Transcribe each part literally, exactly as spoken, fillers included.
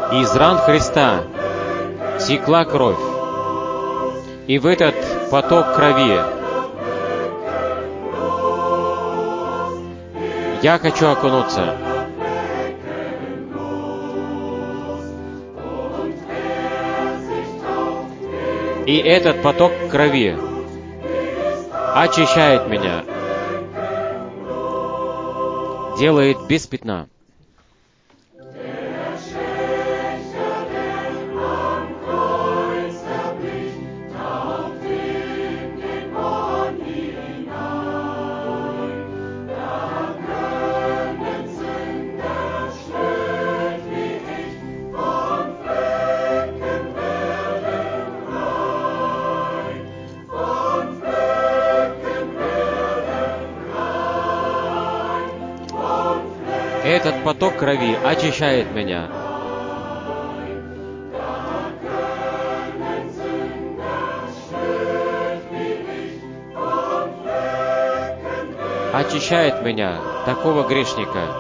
Из ран Христа текла кровь, и в этот поток крови я хочу окунуться. И этот поток крови очищает меня, делает без пятна. Этот поток крови очищает меня. Очищает меня, такого грешника.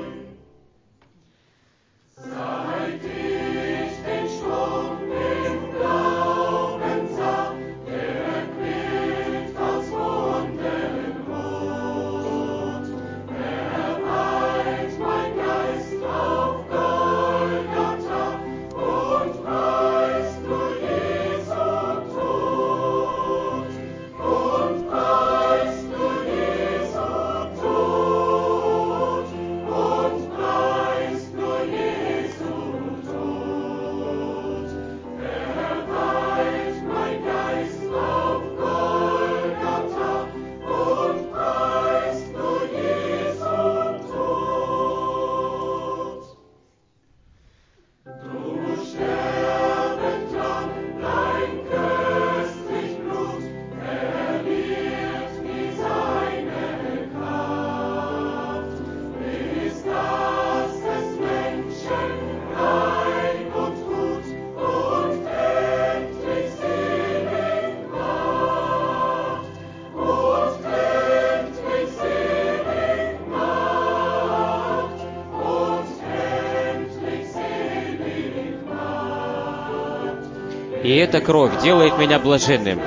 И эта кровь делает меня блаженным.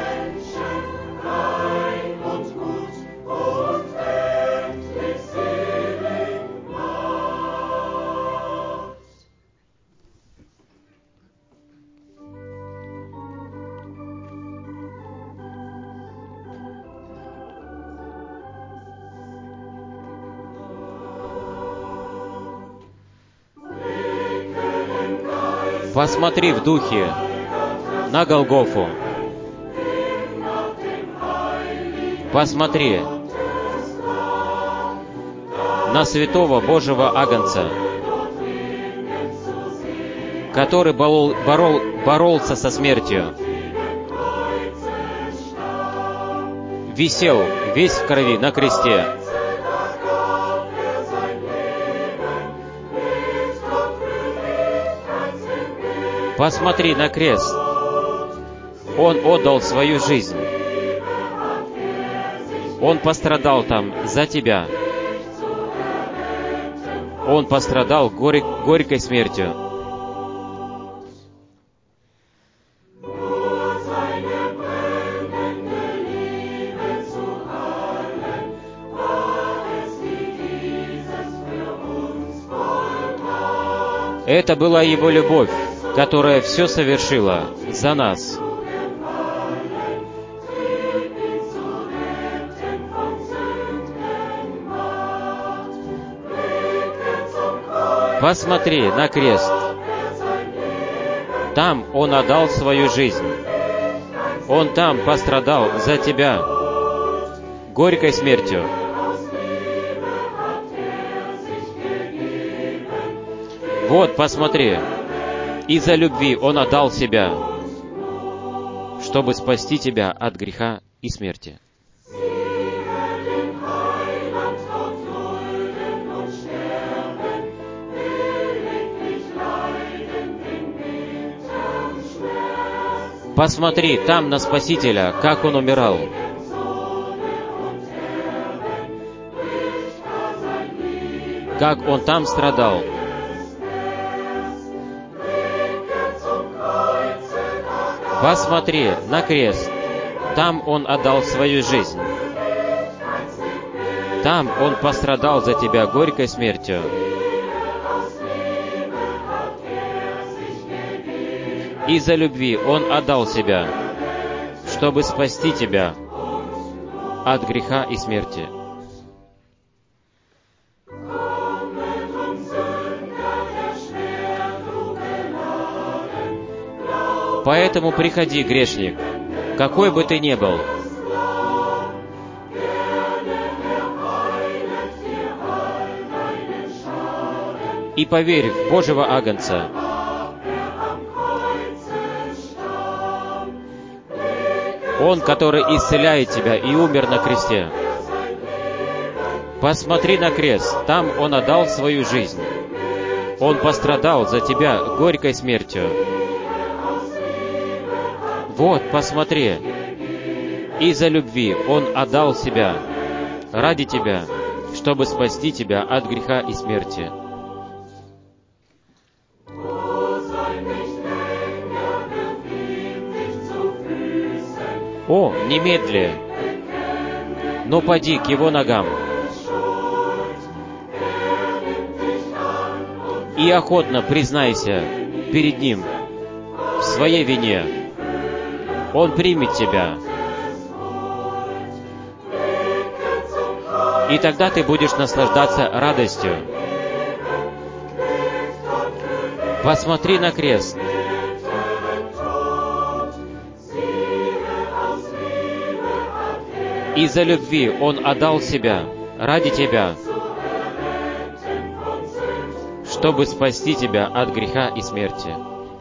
Посмотри в духе на Голгофу. Посмотри на святого Божьего Агнца, который борол, борол, боролся со смертью, висел весь в крови на кресте. Посмотри на крест. Он отдал свою жизнь. Он пострадал там за тебя. Он пострадал горь, горькой смертью. Это была Его любовь, которая все совершила за нас. Посмотри на крест. Там Он отдал свою жизнь. Он там пострадал за тебя горькой смертью. Вот, посмотри. Из-за любви Он отдал себя, чтобы спасти тебя от греха и смерти. Посмотри там на Спасителя, как Он умирал. Как Он там страдал. Посмотри на крест. Там Он отдал свою жизнь. Там Он пострадал за тебя горькой смертью. Из-за любви Он отдал себя, чтобы спасти тебя от греха и смерти. Поэтому приходи, грешник, какой бы ты ни был. И поверь в Божьего Агнца. Он, который исцеляет тебя и умер на кресте. Посмотри на крест, там Он отдал свою жизнь. Он пострадал за тебя горькой смертью. Вот, посмотри, из-за любви Он отдал себя ради тебя, чтобы спасти тебя от греха и смерти. О, немедли, но поди к Его ногам и охотно признайся перед Ним в своей вине. Он примет тебя. И тогда ты будешь наслаждаться радостью. Посмотри на крест. Из-за любви Он отдал себя ради тебя, чтобы спасти тебя от греха и смерти.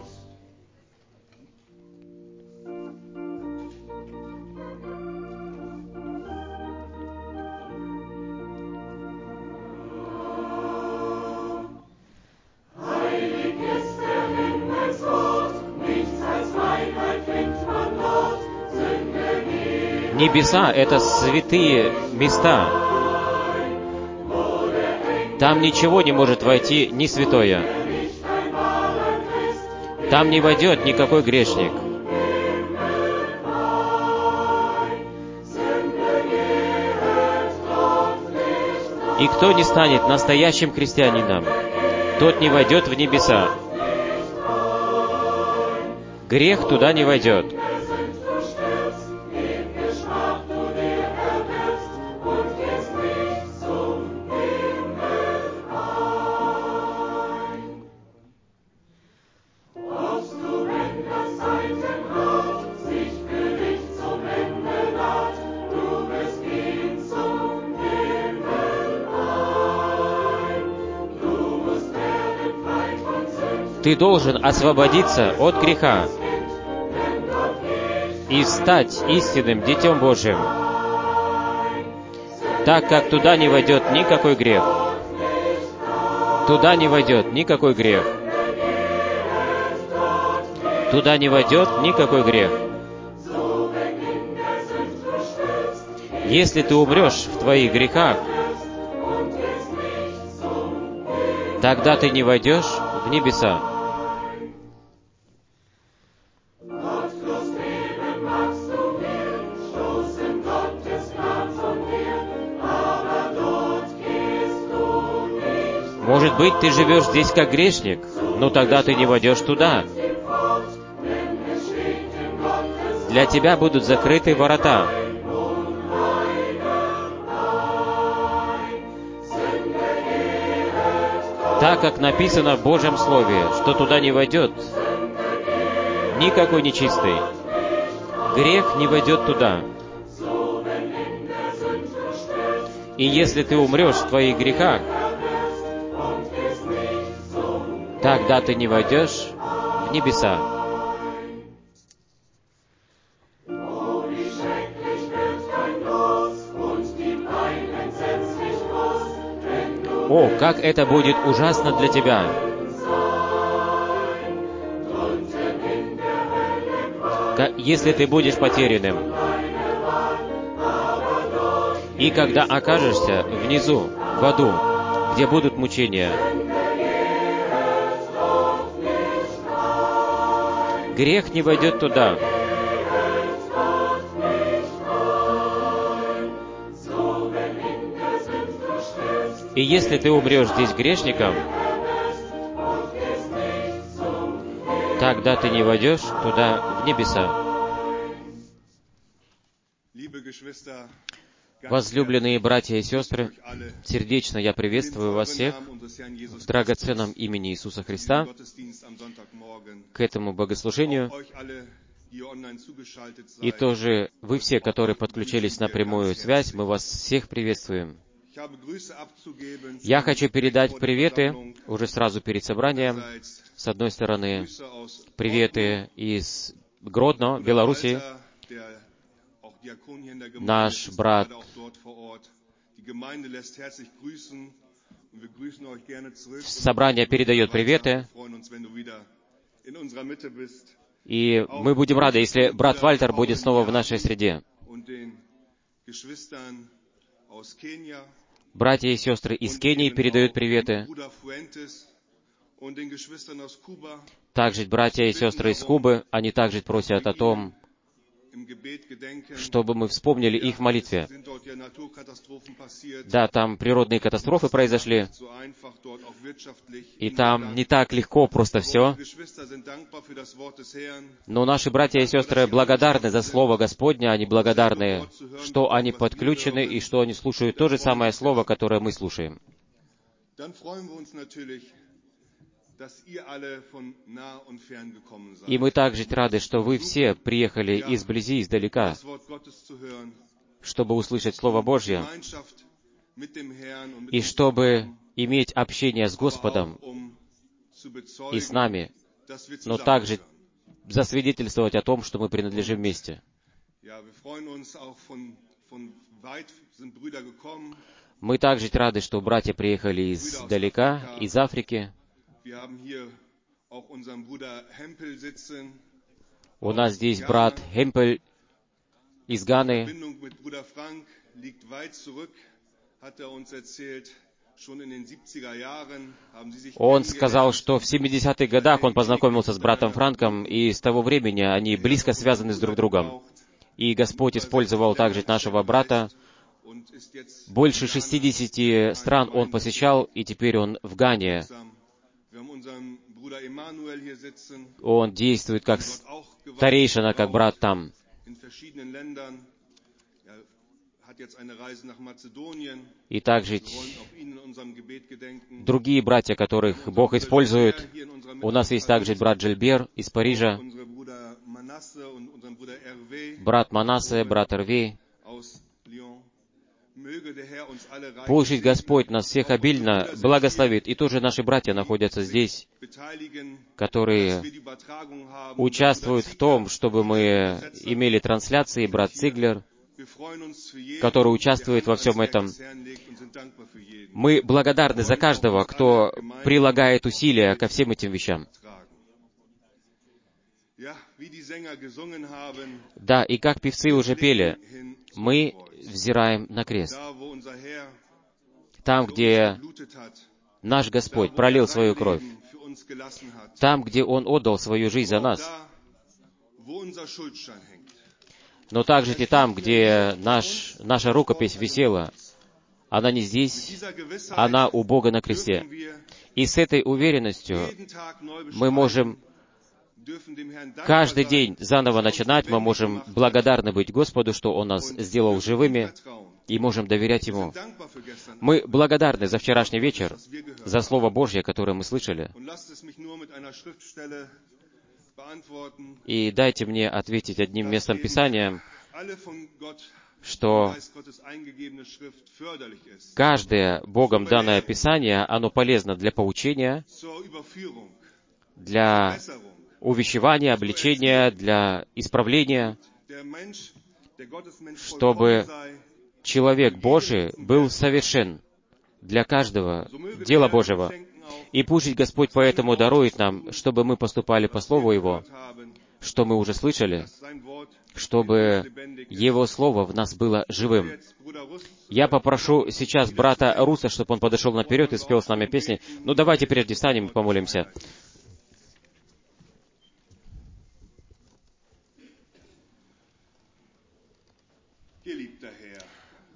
Небеса — это святые места. Там ничего не может войти ни святое. Там не войдет никакой грешник. И кто не станет настоящим христианином, тот не войдет в небеса. Грех туда не войдет. Ты должен освободиться от греха и стать истинным Детем Божьим, так как туда не войдет никакой грех. Туда не войдет никакой грех. Туда не войдет никакой грех. Если ты умрешь в твоих грехах, тогда ты не войдешь в небеса. Может быть, ты живешь здесь как грешник, но тогда ты не войдешь туда. Для тебя будут закрыты ворота. Так как написано в Божьем Слове, что туда не войдет никакой нечистый. Грех не войдет туда. И если ты умрешь в твоих грехах, тогда ты не войдешь в небеса. О, как это будет ужасно для тебя! Если ты будешь потерянным. И когда окажешься внизу, в аду, где будут мучения, грех не войдет туда. И если ты умрешь здесь грешником, тогда ты не войдешь туда, в небеса. Возлюбленные братья и сестры, сердечно я приветствую вас всех в драгоценном имени Иисуса Христа к этому богослужению. И тоже вы все, которые подключились на прямую связь, мы вас всех приветствуем. Я хочу передать приветы уже сразу перед собранием. С одной стороны, приветы из Гродно, Белоруссии. Наш брат собрание передает приветы. И мы будем рады, если брат Вальтер будет снова в нашей среде. Братья и сестры из Кении передают приветы. Также братья и сестры из Кубы, они также просят о том, чтобы мы вспомнили их в молитве. Да, там природные катастрофы произошли, и там не так легко просто все. Но наши братья и сестры благодарны за Слово Господне, они благодарны, что они подключены и что они слушают то же самое Слово, которое мы слушаем. И мы также рады, что вы все приехали изблизи и издалека, чтобы услышать Слово Божье, и чтобы иметь общение с Господом и с нами, но также засвидетельствовать о том, что мы принадлежим вместе. Мы также рады, что братья приехали издалека, из Африки. У нас здесь брат Хемпель из Ганы. Он сказал, что в семидесятых годах он познакомился с братом Франком, и с того времени они близко связаны с друг другом. И Господь использовал также нашего брата. Больше шестидесяти стран он посещал, и теперь он в Гане. Он действует как старейшина, как брат там. И также другие братья, которых Бог использует. У нас есть также брат Джильбер из Парижа, брат Манассе, брат Эрвей. Пусть Господь нас всех обильно благословит. И тоже наши братья находятся здесь, которые участвуют в том, чтобы мы имели трансляции. Брат Циглер, который участвует во всем этом. Мы благодарны за каждого, кто прилагает усилия ко всем этим вещам. Да, и как певцы уже пели, мы взираем на крест. Там, где наш Господь пролил свою кровь, там, где Он отдал свою жизнь за нас, но также и там, где наш, наша рукопись висела, она не здесь, она у Бога на кресте. И с этой уверенностью мы можем каждый день заново начинать, мы можем благодарны быть Господу, что Он нас сделал живыми, и можем доверять Ему. Мы благодарны за вчерашний вечер, за Слово Божье, которое мы слышали. И дайте мне ответить одним местом Писания, что каждое Богом данное Писание, оно полезно для поучения, для увещевания, обличения, для исправления, чтобы человек Божий был совершен для каждого дела Божьего. И пусть Господь поэтому дарует нам, чтобы мы поступали по Слову Его, что мы уже слышали, чтобы Его Слово в нас было живым. Я попрошу сейчас брата Руса, чтобы он подошел наперед и спел с нами песни. Ну, давайте прежде встанем и помолимся.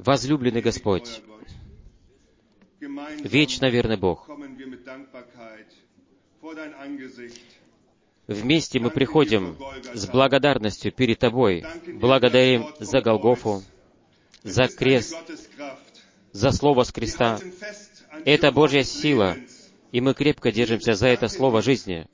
Возлюбленный Господь, вечно верный Бог, вместе мы приходим с благодарностью перед Тобой, благодарим за Голгофу, за крест, за Слово с креста. Это Божья сила, и мы крепко держимся за это Слово жизни.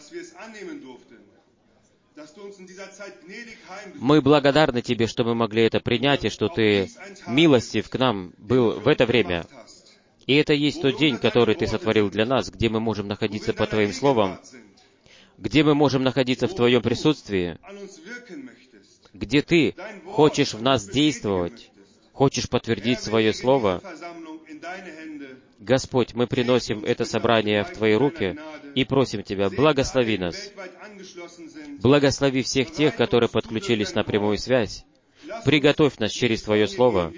Мы благодарны Тебе, что мы могли это принять, и что Ты милостив к нам был в это время. И это есть тот день, который Ты сотворил для нас, где мы можем находиться под Твоим Словом, где мы можем находиться в Твоем присутствии, где Ты хочешь в нас действовать, хочешь подтвердить Свое Слово. Господь, мы приносим это собрание в Твои руки и просим Тебя, благослови нас. Благослови всех тех, которые подключились на прямую связь. Приготовь нас через Твое Слово.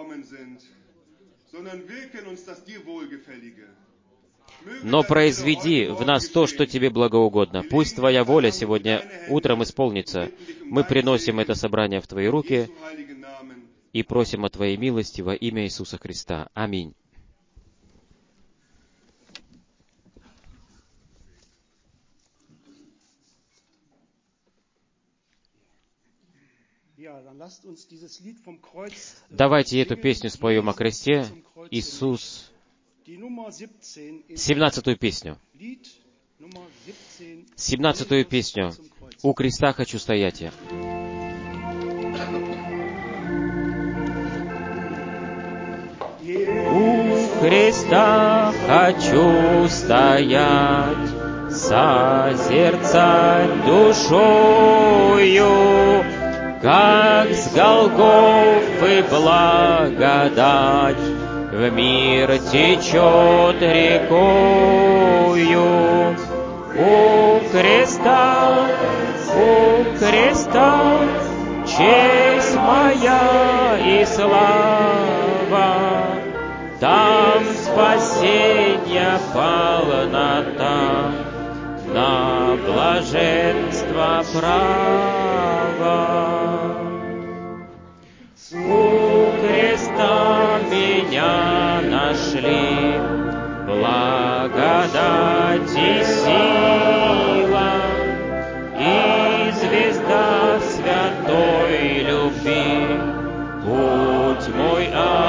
Но произведи в нас то, что Тебе благоугодно. Пусть Твоя воля сегодня утром исполнится. Мы приносим это собрание в Твои руки и просим о Твоей милости во имя Иисуса Христа. Аминь. Давайте эту песню споем о кресте. Иисус. Семнадцатую песню. Семнадцатую песню. «У креста хочу стоять я». У креста хочу стоять, созерцать душою, как с Голгофы благодать в мир течет рекою. У креста, у креста честь моя и слава, там спасенья полнота, на блаженство право. У креста меня нашли, благодать и сила, и звезда святой любви путь мой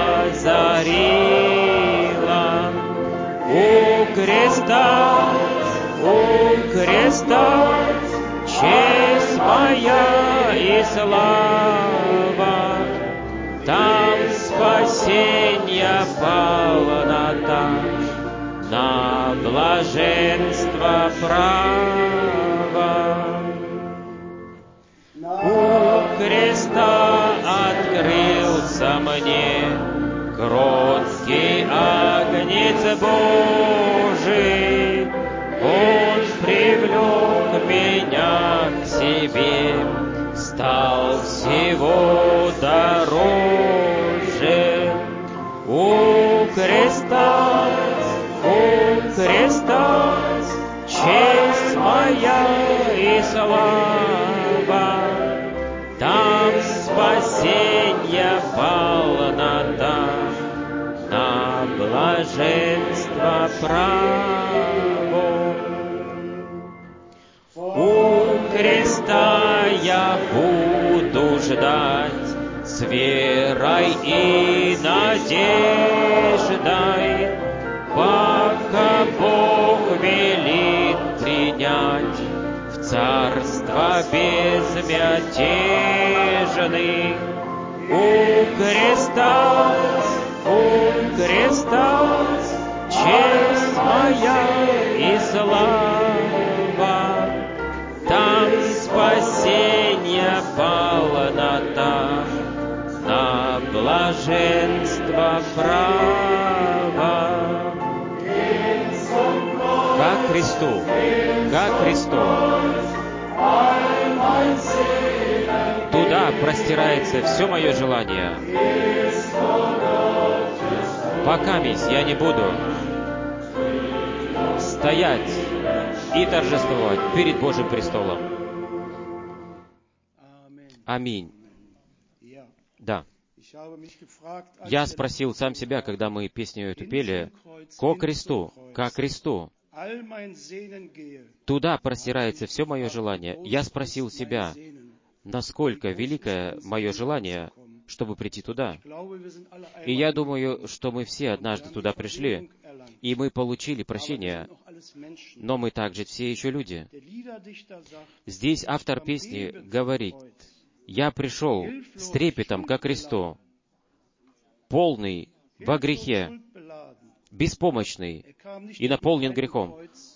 озарила. У креста, у креста честь моя и слава, там спасенья полнота, на блаженство право. У креста открылся мне кроткий агнец Божий, Он привлек меня к себе, стал всего дороже. У креста, у креста честь моя и слава, там спасенья полнота, на блаженство право. У креста я буду ждать с верой и надеждой, пока Бог велит принять в царство безмятежный. У креста, у креста честь моя и слава, там спасенья полнота, на блаженство право. Ко Христу, ко Христу. Туда простирается все мое желание. Покамись я не буду стоять и торжествовать перед Божьим престолом. Аминь. Да. Я спросил сам себя, когда мы песню эту пели, «Ко кресту, ко кресту, туда простирается все мое желание». Я спросил себя, насколько великое мое желание, чтобы прийти туда. И я думаю, что мы все однажды туда пришли, и мы получили прощение, но мы также все еще люди. Здесь автор песни говорит, «Я пришел с трепетом ко кресту, полный во грехе, беспомощный и наполнен грехом».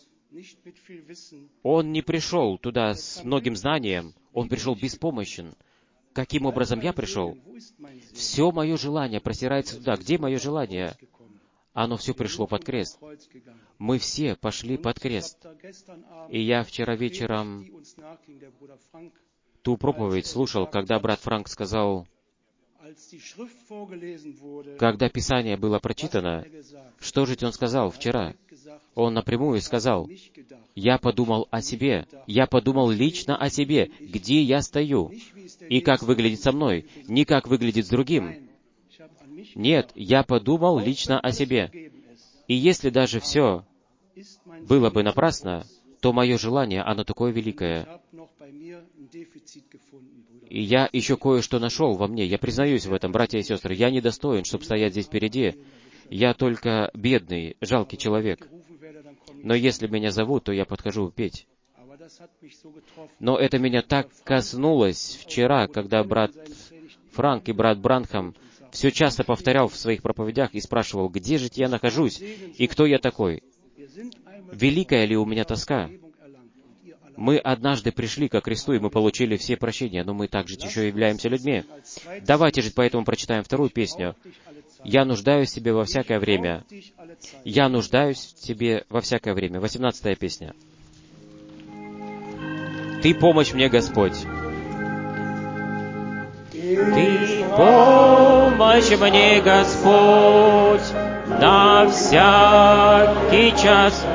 Он не пришел туда с многим знанием, он пришел беспомощен. Каким образом я пришел? Все мое желание простирается туда. Где мое желание? Оно все пришло под крест. Мы все пошли под крест. И я вчера вечером ту проповедь слушал, когда брат Франк сказал, когда Писание было прочитано, что же он сказал вчера? Он напрямую сказал, «Я подумал о себе, я подумал лично о себе, где я стою, и как выглядит со мной, не как выглядит с другим. Нет, я подумал лично о себе. И если даже все было бы напрасно, то мое желание, оно такое великое. И я еще кое-что нашел во мне. Я признаюсь в этом, братья и сестры. Я недостоин, чтобы стоять здесь впереди. Я только бедный, жалкий человек. Но если меня зовут, то я подхожу петь. Но это меня так коснулось вчера, когда брат Франк и брат Бранхам все часто повторял в своих проповедях и спрашивал, где же я нахожусь и кто я такой. Великая ли у меня тоска? Мы однажды пришли ко кресту, и мы получили все прощения, но мы также еще являемся людьми. Давайте же поэтому прочитаем вторую песню. «Я нуждаюсь в Тебе во всякое время». «Я нуждаюсь в Тебе во всякое время». восемнадцатая песня. «Ты помощь мне, Господь». Ты помощь мне, Господь, на всякий час,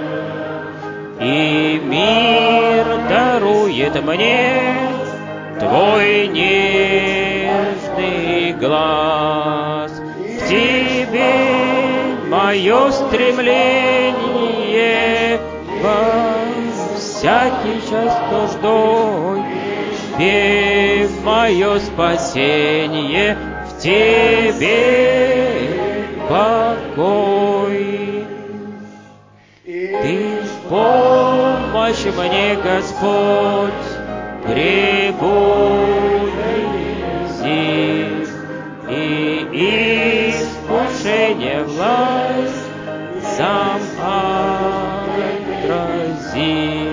и мир дарует мне Твой нежный глаз. К Тебе мое стремление во всякий час нуждой. Тебе мое спасение, в Тебе покой. Ты помощь мне, Господь, прибудзи, и искушение власть сам отрази.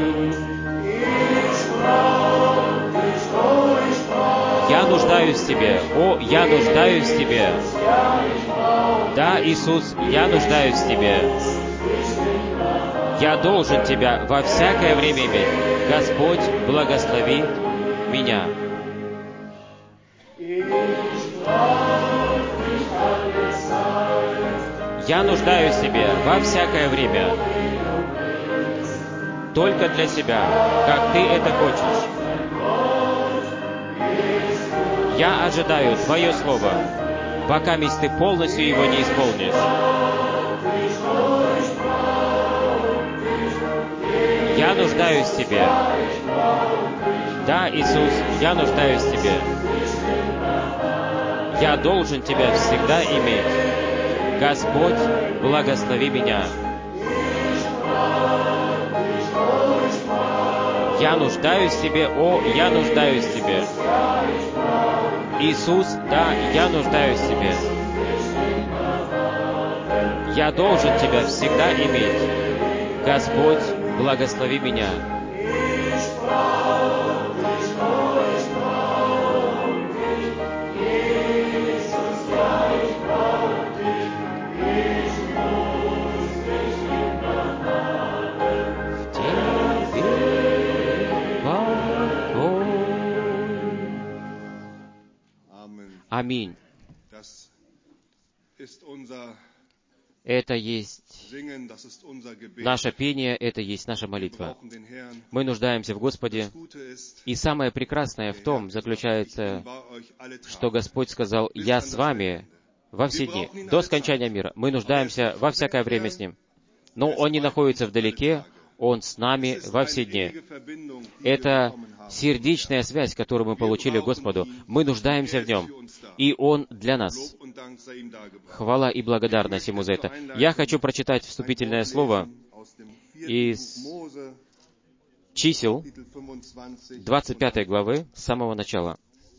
Я нуждаюсь в Тебе, о, я нуждаюсь в Тебе. Да, Иисус, я нуждаюсь в Тебе. Я должен Тебя во всякое время иметь. Господь, благослови меня. Я нуждаюсь в Тебе во всякое время. Только для Тебя, как Ты это хочешь. Я ожидаю Твое Слово, пока месть Ты полностью его не исполнишь. Я нуждаюсь в Тебе. Да, Иисус, я нуждаюсь в Тебе. Я должен Тебя всегда иметь. Господь, благослови меня. Я нуждаюсь в Тебе, о, я нуждаюсь в Тебе. Иисус, да, я нуждаюсь в Тебе. Я должен Тебя всегда иметь. Господь, благослови меня. Аминь. Это есть наше пение, это есть наша молитва. Мы нуждаемся в Господе. И самое прекрасное в том заключается, что Господь сказал: «Я с вами во все дни, до скончания мира». Мы нуждаемся во всякое время с Ним. Но Он не находится вдалеке, Он с нами во все дни. Это сердечная связь, которую мы получили Господу. Мы нуждаемся в Нем, и Он для нас. Хвала и благодарность Ему за это. Я хочу прочитать вступительное слово из Чисел, двадцать пятой главы, с самого начала.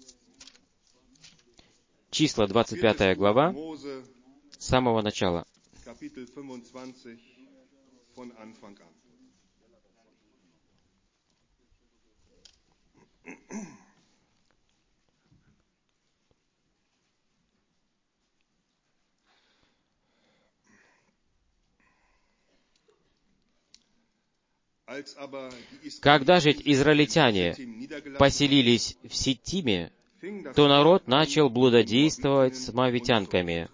Числа, двадцать пятая глава, с самого начала. Когда же израильтяне поселились в Ситиме, то народ начал блудодействовать с моавитянками.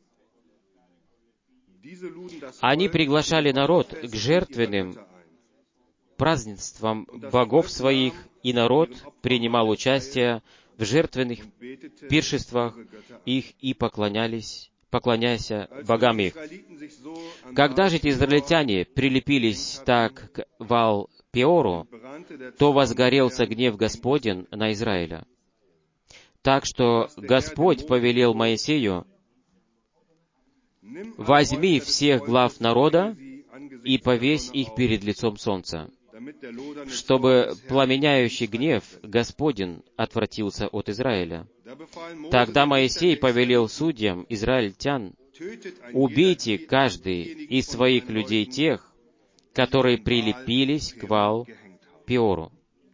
Они приглашали народ к жертвенным празднествам богов своих, и народ принимал участие в жертвенных пиршествах их и поклонялись, поклоняясь богам их. Когда же израильтяне прилепились так к Ваал-Пеору, то возгорелся гнев Господень на Израиля. Так что Господь повелел Моисею: «Возьми всех глав народа и повесь их перед лицом солнца, чтобы пламеняющий гнев Господень отвратился от Израиля». Тогда Моисей повелел судьям израильтян: «Убейте каждый из своих людей тех, которые прилепились к Ваал-Пеору».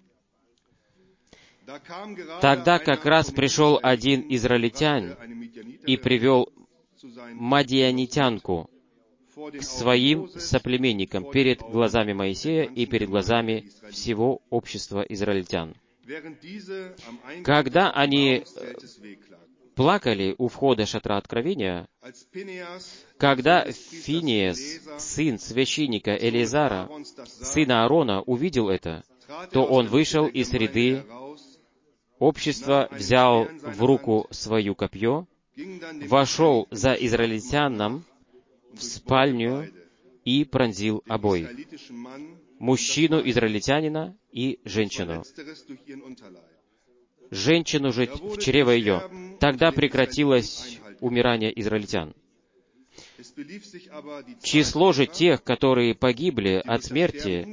Тогда как раз пришел один израильтянин и привел мадианитянку к своим соплеменникам перед глазами Моисея и перед глазами всего общества израильтян. Когда они плакали у входа шатра откровения, когда Финиес, сын священника Элиазара, сына Аарона, увидел это, то он вышел из среды общества, взял в руку свою копье, вошел за израильтянином в спальню и пронзил обоих, мужчину израильтянина и женщину. Женщину же в чрево ее. Тогда прекратилось умирание израильтян. Число же тех, которые погибли от смерти,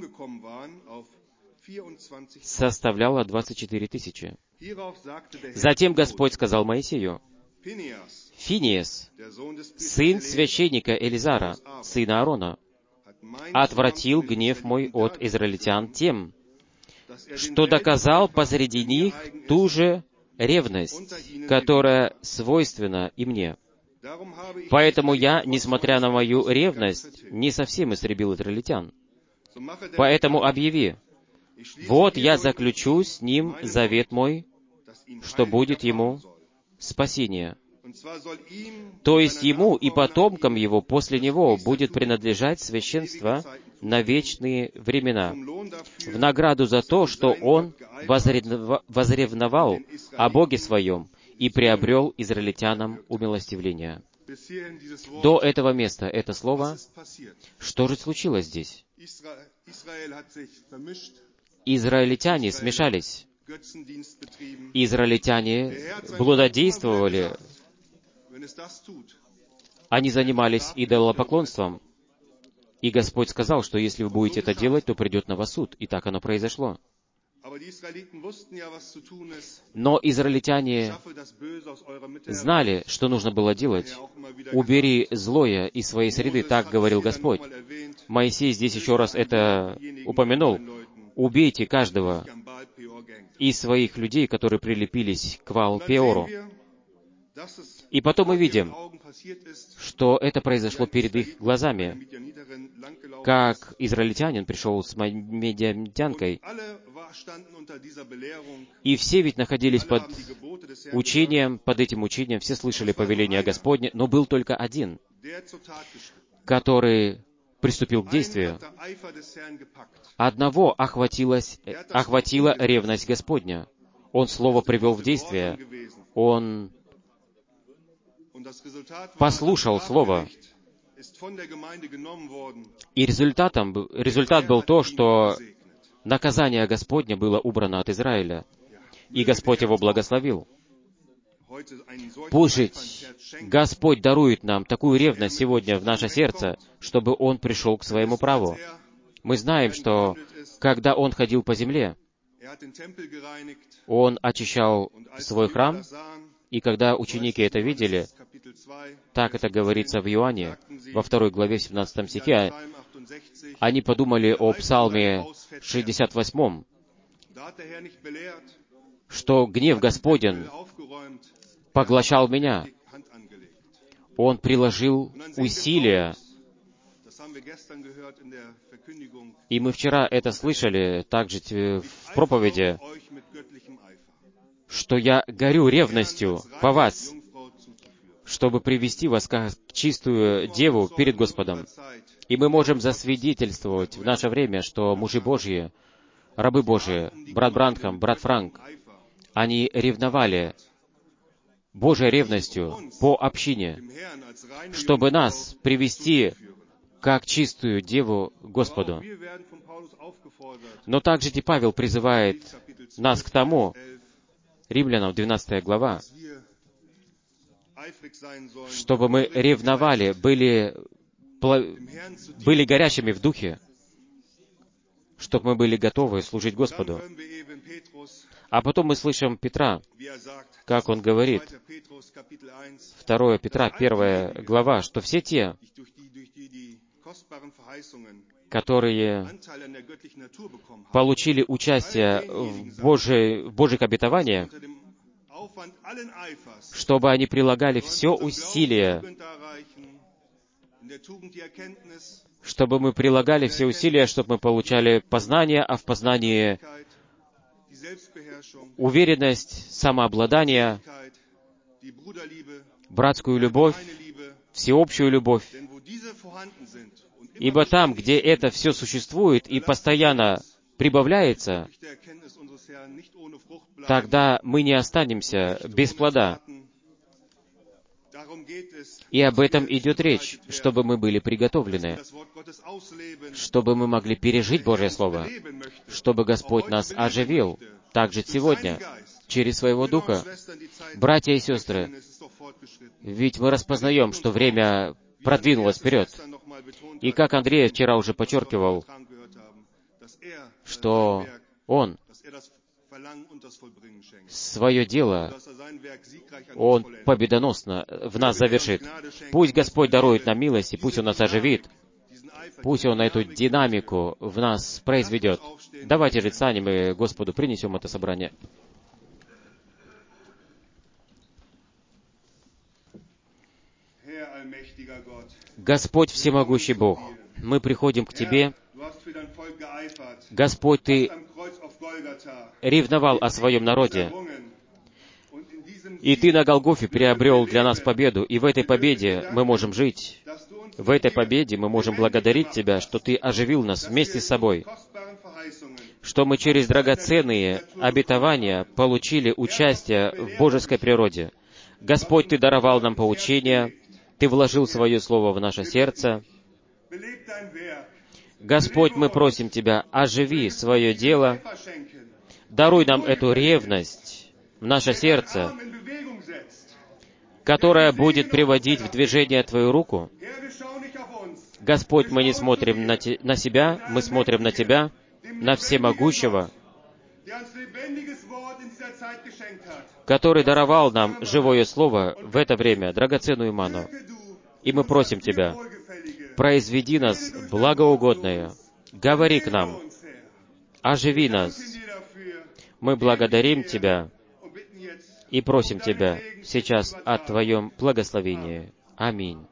составляло двадцать четыре тысячи. Затем Господь сказал Моисею: «Финиес, сын священника Элиазара, сына Аарона, отвратил гнев мой от израильтян тем, что доказал посреди них ту же ревность, которая свойственна и мне. Поэтому я, несмотря на мою ревность, не совсем истребил израильтян. Поэтому объяви: вот я заключу с ним завет мой, что будет ему спасение. То есть ему и потомкам его после него будет принадлежать священство на вечные времена, в награду за то, что он возревновал о Боге своем и приобрел израильтянам умилостивление». До этого места это слово. Что же случилось здесь? Израильтяне смешались. Израильтяне блудодействовали. Они занимались идолопоклонством. И Господь сказал, что если вы будете это делать, то придет на вас суд. И так оно произошло. Но израильтяне знали, что нужно было делать. «Убери злое из своей среды», так говорил Господь. Моисей здесь еще раз это упомянул. «Убейте каждого из своих людей, которые прилепились к Ваал-Пеору». И потом мы видим, что это произошло перед их глазами, как израильтянин пришел с медианитянкой, и все ведь находились под учением, под этим учением все слышали повеление Господне, но был только один, который приступил к действию. Одного охватилась, охватила ревность Господня. Он Слово привел в действие. Он послушал Слово. И результатом, результат был то, что наказание Господне было убрано от Израиля, и Господь его благословил. Пусть же Господь дарует нам такую ревность сегодня в наше сердце, чтобы Он пришел к своему праву. Мы знаем, что когда Он ходил по земле, Он очищал свой храм, и когда ученики это видели, так это говорится в Иоанне, во второй главе, в семнадцатом стихе, они подумали о Псалме шестьдесят восьмом, что гнев Господень поглощал меня. Он приложил усилия. И мы вчера это слышали также в проповеди, что я горю ревностью по вас, чтобы привести вас как чистую деву перед Господом. И мы можем засвидетельствовать в наше время, что мужи Божьи, рабы Божьи, брат Бранхам, брат Франк, они ревновали Божьей ревностью по общине, чтобы нас привести как чистую деву Господу. Но также и Павел призывает нас к тому, Римлянам, двенадцатая глава, чтобы мы ревновали, были, были горячими в духе, чтобы мы были готовы служить Господу. А потом мы слышим Петра, как он говорит, второе Петра, первая глава, что все те, которые получили участие в, Божьей, в Божьих обетованиях, чтобы они прилагали все усилия, чтобы мы прилагали все усилия, чтобы мы получали познание, а в познании уверенность, самообладание, братскую любовь, всеобщую любовь. Ибо там, где это все существует и постоянно прибавляется, тогда мы не останемся без плода. И об этом идет речь, чтобы мы были приготовлены, чтобы мы могли пережить Божье Слово, чтобы Господь нас оживил, также сегодня, через Своего Духа. Братья и сестры, ведь мы распознаем, что время продвинулось вперед. И как Андрей вчера уже подчеркивал, что он свое дело, он победоносно в нас завершит. Пусть Господь дарует нам милость, и пусть Он нас оживит, пусть Он эту динамику в нас произведет. Давайте же встанем и Господу принесем это собрание. Господь всемогущий Бог, мы приходим к Тебе. Господь, Ты ревновал о Своем народе, и Ты на Голгофе приобрел для нас победу, и в этой победе мы можем жить. В этой победе мы можем благодарить Тебя, что Ты оживил нас вместе с собой, что мы через драгоценные обетования получили участие в божеской природе. Господь, Ты даровал нам поучения, Ты вложил Свое Слово в наше сердце. Господь, мы просим Тебя, оживи свое дело, даруй нам эту ревность в наше сердце, которая будет приводить в движение Твою руку. Господь, мы не смотрим на, те, на себя, мы смотрим на Тебя, на Всемогущего, который даровал нам живое Слово в это время, драгоценную ману. И мы просим Тебя, произведи нас благоугодное, говори к нам, оживи нас. Мы благодарим Тебя и просим Тебя сейчас о Твоем благословении. Аминь.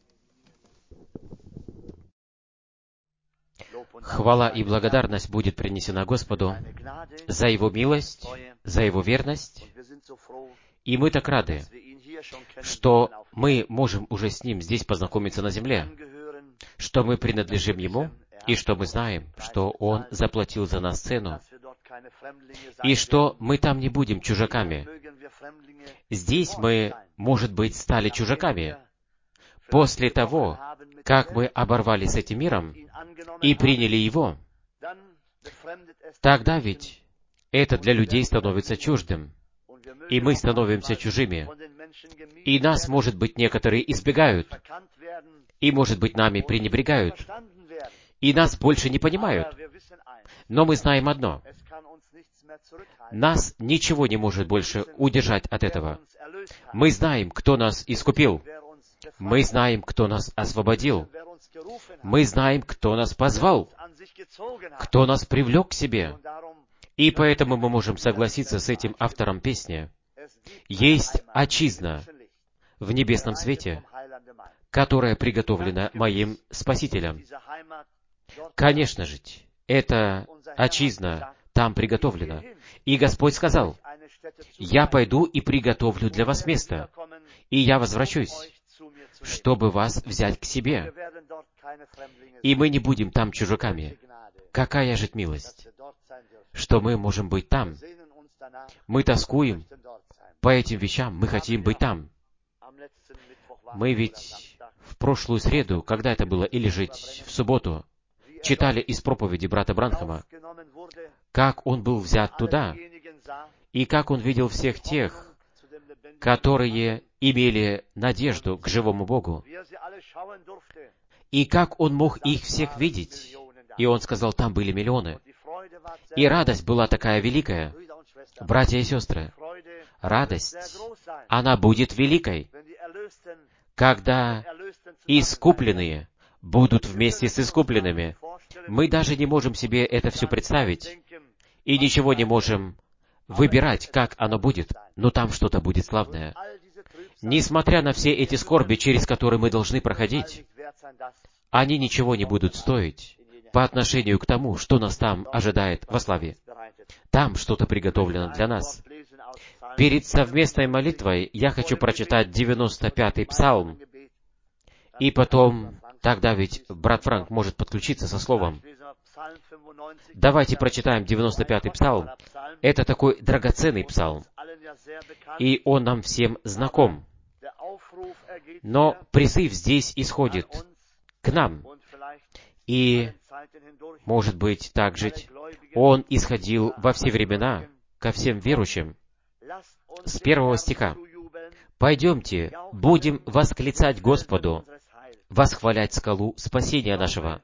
Хвала и благодарность будет принесена Господу за Его милость, за Его верность, И мы так рады, что мы можем уже с Ним здесь познакомиться на земле, что мы принадлежим Ему, и что мы знаем, что Он заплатил за нас цену, и что мы там не будем чужаками. Здесь мы, может быть, стали чужаками после того, как мы оборвали с этим миром и приняли Его. Тогда ведь это для людей становится чуждым, и мы становимся чужими. И нас, может быть, некоторые избегают, и, может быть, нами пренебрегают, и нас больше не понимают. Но мы знаем одно. Нас ничего не может больше удержать от этого. Мы знаем, кто нас искупил. Мы знаем, кто нас освободил. Мы знаем, кто нас позвал, кто нас привлек к себе. И поэтому мы можем согласиться с этим автором песни. Есть отчизна в небесном свете, которая приготовлена моим Спасителем. Конечно же, эта отчизна там приготовлена. И Господь сказал: «Я пойду и приготовлю для вас место, и я возвращусь, чтобы вас взять к себе. И мы не будем там чужаками». Какая же милость, что мы можем быть там. Мы тоскуем по этим вещам, мы хотим быть там. Мы ведь в прошлую среду, когда это было, или же в субботу, читали из проповеди брата Бранхама, как он был взят туда, и как он видел всех тех, которые имели надежду к живому Богу, и как он мог их всех видеть. И он сказал, там были миллионы. И радость была такая великая. Братья и сестры, радость, она будет великой, когда искупленные будут вместе с искупленными. Мы даже не можем себе это все представить, и ничего не можем выбирать, как оно будет, но там что-то будет славное. Несмотря на все эти скорби, через которые мы должны проходить, они ничего не будут стоить по отношению к тому, что нас там ожидает во славе. Там что-то приготовлено для нас. Перед совместной молитвой я хочу прочитать девяносто пятый псалм, и потом, тогда ведь брат Франк может подключиться со словом. Давайте прочитаем девяносто пятый псалм. Это такой драгоценный псалм, и он нам всем знаком. Но призыв здесь исходит к нам, и, может быть, также он исходил во все времена ко всем верующим. С первого стиха. «Пойдемте, будем восклицать Господу, восхвалять скалу спасения нашего».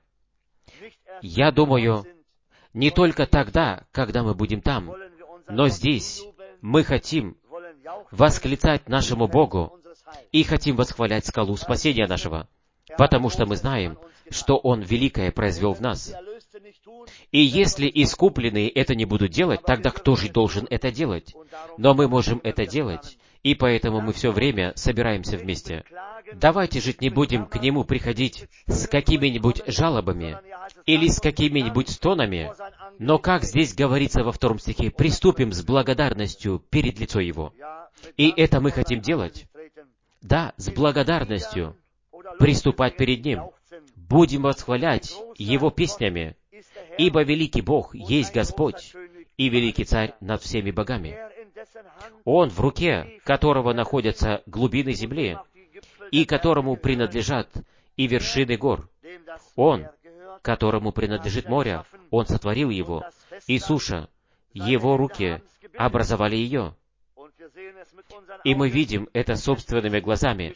Я думаю, не только тогда, когда мы будем там, но здесь мы хотим восклицать нашему Богу и хотим восхвалять скалу спасения нашего, потому что мы знаем, что Он великое произвел в нас. И если искупленные это не будут делать, тогда кто же должен это делать? Но мы можем это делать, и поэтому мы все время собираемся вместе. Давайте же не будем к Нему приходить с какими-нибудь жалобами или с какими-нибудь стонами, но, как здесь говорится во втором стихе, приступим с благодарностью перед лицо Его. И это мы хотим делать. Да, с благодарностью приступать перед Ним. Будем восхвалять Его песнями, ибо великий Бог есть Господь и великий Царь над всеми богами. Он, в руке которого находятся глубины земли, и которому принадлежат и вершины гор. Он, которому принадлежит море, Он сотворил его, и суша, Его руки образовали ее. И мы видим это собственными глазами,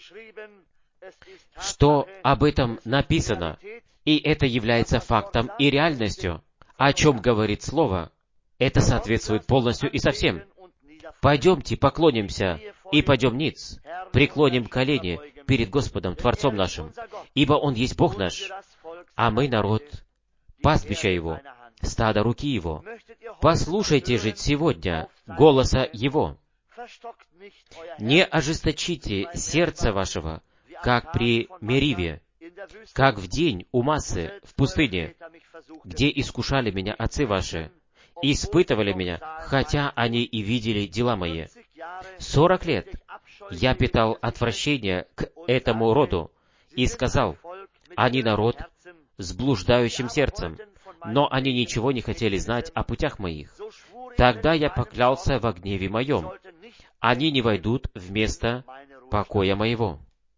что об этом написано, и это является фактом и реальностью. О чем говорит Слово, это соответствует полностью и совсем. Пойдемте, поклонимся, и пойдем ниц, преклоним колени перед Господом, Творцом нашим, ибо Он есть Бог наш, а мы народ, пастбища Его, стадо руки Его. Послушайте же сегодня голоса Его. Не ожесточите сердце вашего, как при Мериве, как в день у Массы в пустыне, где искушали меня отцы ваши, и испытывали меня, хотя они и видели дела мои. Сорок лет я питал отвращение к этому роду и сказал, они народ с блуждающим сердцем, но они ничего не хотели знать о путях моих. Тогда я поклялся во гневе моем, они не войдут в место покоя моего.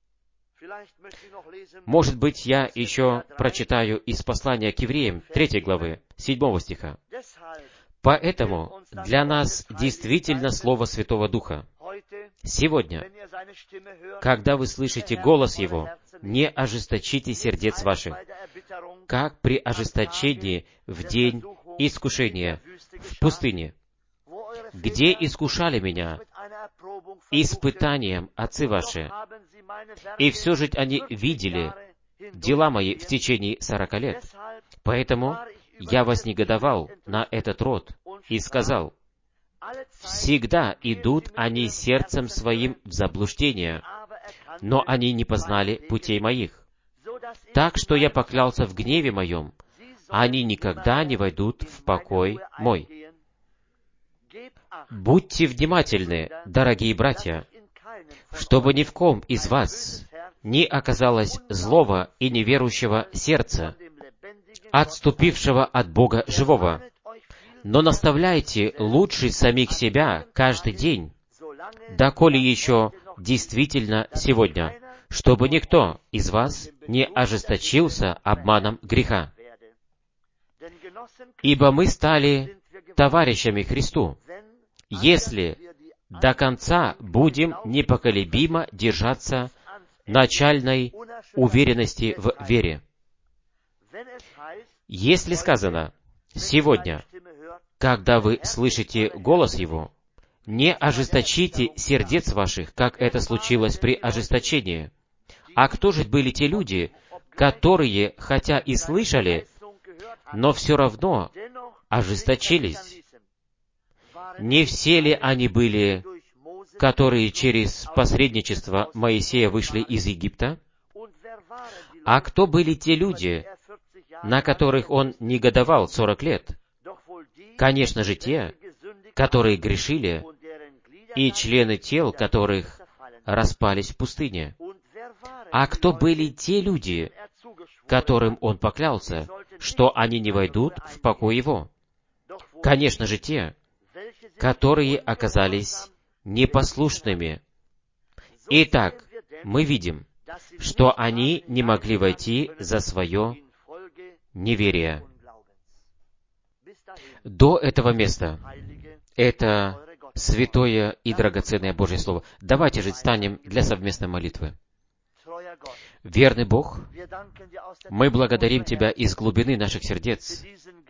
Может быть, я еще прочитаю из послания к евреям третьей главы, седьмого стиха. Поэтому для нас действительно Слово Святого Духа. Сегодня, когда вы слышите голос Его, не ожесточите сердец ваших, как при ожесточении в день искушения в пустыне, где искушали меня испытанием отцы ваши, и все же они видели дела мои в течение сорока лет. Поэтому я вознегодовал на этот род и сказал, всегда идут они сердцем своим в заблуждение, но они не познали путей моих. Так что я поклялся в гневе моем, они никогда не войдут в покой мой. Будьте внимательны, дорогие братья, чтобы ни в ком из вас не оказалось злого и неверующего сердца, отступившего от Бога живого. Но наставляйте лучше самих себя каждый день, доколе еще действительно сегодня, чтобы никто из вас не ожесточился обманом греха. Ибо мы стали товарищами Христу, если до конца будем непоколебимо держаться начальной уверенности в вере. Если сказано, сегодня, когда вы слышите голос Его, не ожесточите сердец ваших, как это случилось при ожесточении. А кто же были те люди, которые, хотя и слышали, но все равно ожесточились? Не все ли они были, которые через посредничество Моисея вышли из Египта? А кто были те люди, на которых он негодовал сорок лет? Конечно же, те, которые грешили, и члены тел, которых распались в пустыне. А кто были те люди, которым он поклялся, что они не войдут в покой его? Конечно же, те, которые оказались непослушными. Итак, мы видим, что они не могли войти за свое неверие. До этого места это святое и драгоценное Божье Слово. Давайте же станем для совместной молитвы. Верный Бог, мы благодарим Тебя из глубины наших сердец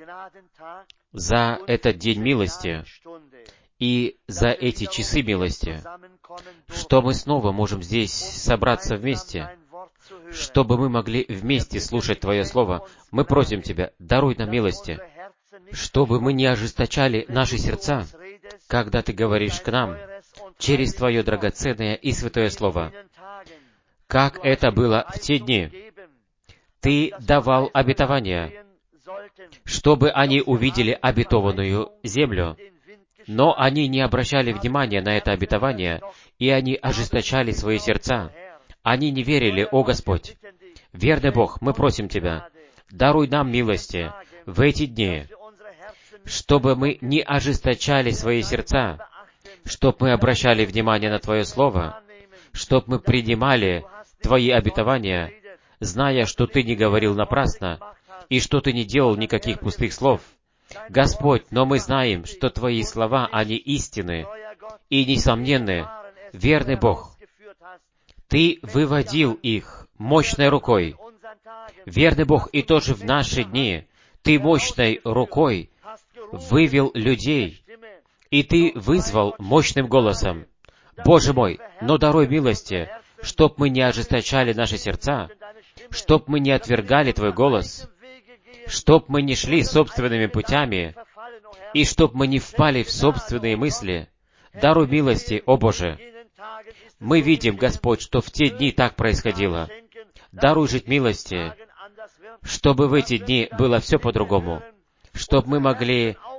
за этот день милости и за эти часы милости, что мы снова можем здесь собраться вместе, чтобы мы могли вместе слушать Твое Слово. Мы просим Тебя, даруй нам милости, чтобы мы не ожесточали наши сердца, когда Ты говоришь к нам через Твое драгоценное и святое Слово. Как это было в те дни. Ты давал обетование, чтобы они увидели обетованную землю, но они не обращали внимания на это обетование, и они ожесточали свои сердца. Они не верили, о Господь. Верный Бог, мы просим Тебя, даруй нам милости в эти дни, чтобы мы не ожесточали свои сердца, чтобы мы обращали внимание на Твое Слово, чтобы мы принимали Твои обетования, зная, что Ты не говорил напрасно, и что Ты не делал никаких пустых слов. Господь, но мы знаем, что Твои слова, они истинны и несомненны. Верный Бог, Ты выводил их мощной рукой. Верный Бог, и тоже в наши дни Ты мощной рукой вывел людей, и Ты вызвал мощным голосом. Боже мой, но даруй милости, чтоб мы не ожесточали наши сердца, чтоб мы не отвергали Твой голос, чтоб мы не шли собственными путями, и чтоб мы не впали в собственные мысли. Даруй милости, о Боже! Мы видим, Господь, что в те дни так происходило. Даруй жить милости, чтобы в эти дни было все по-другому, чтобы мы могли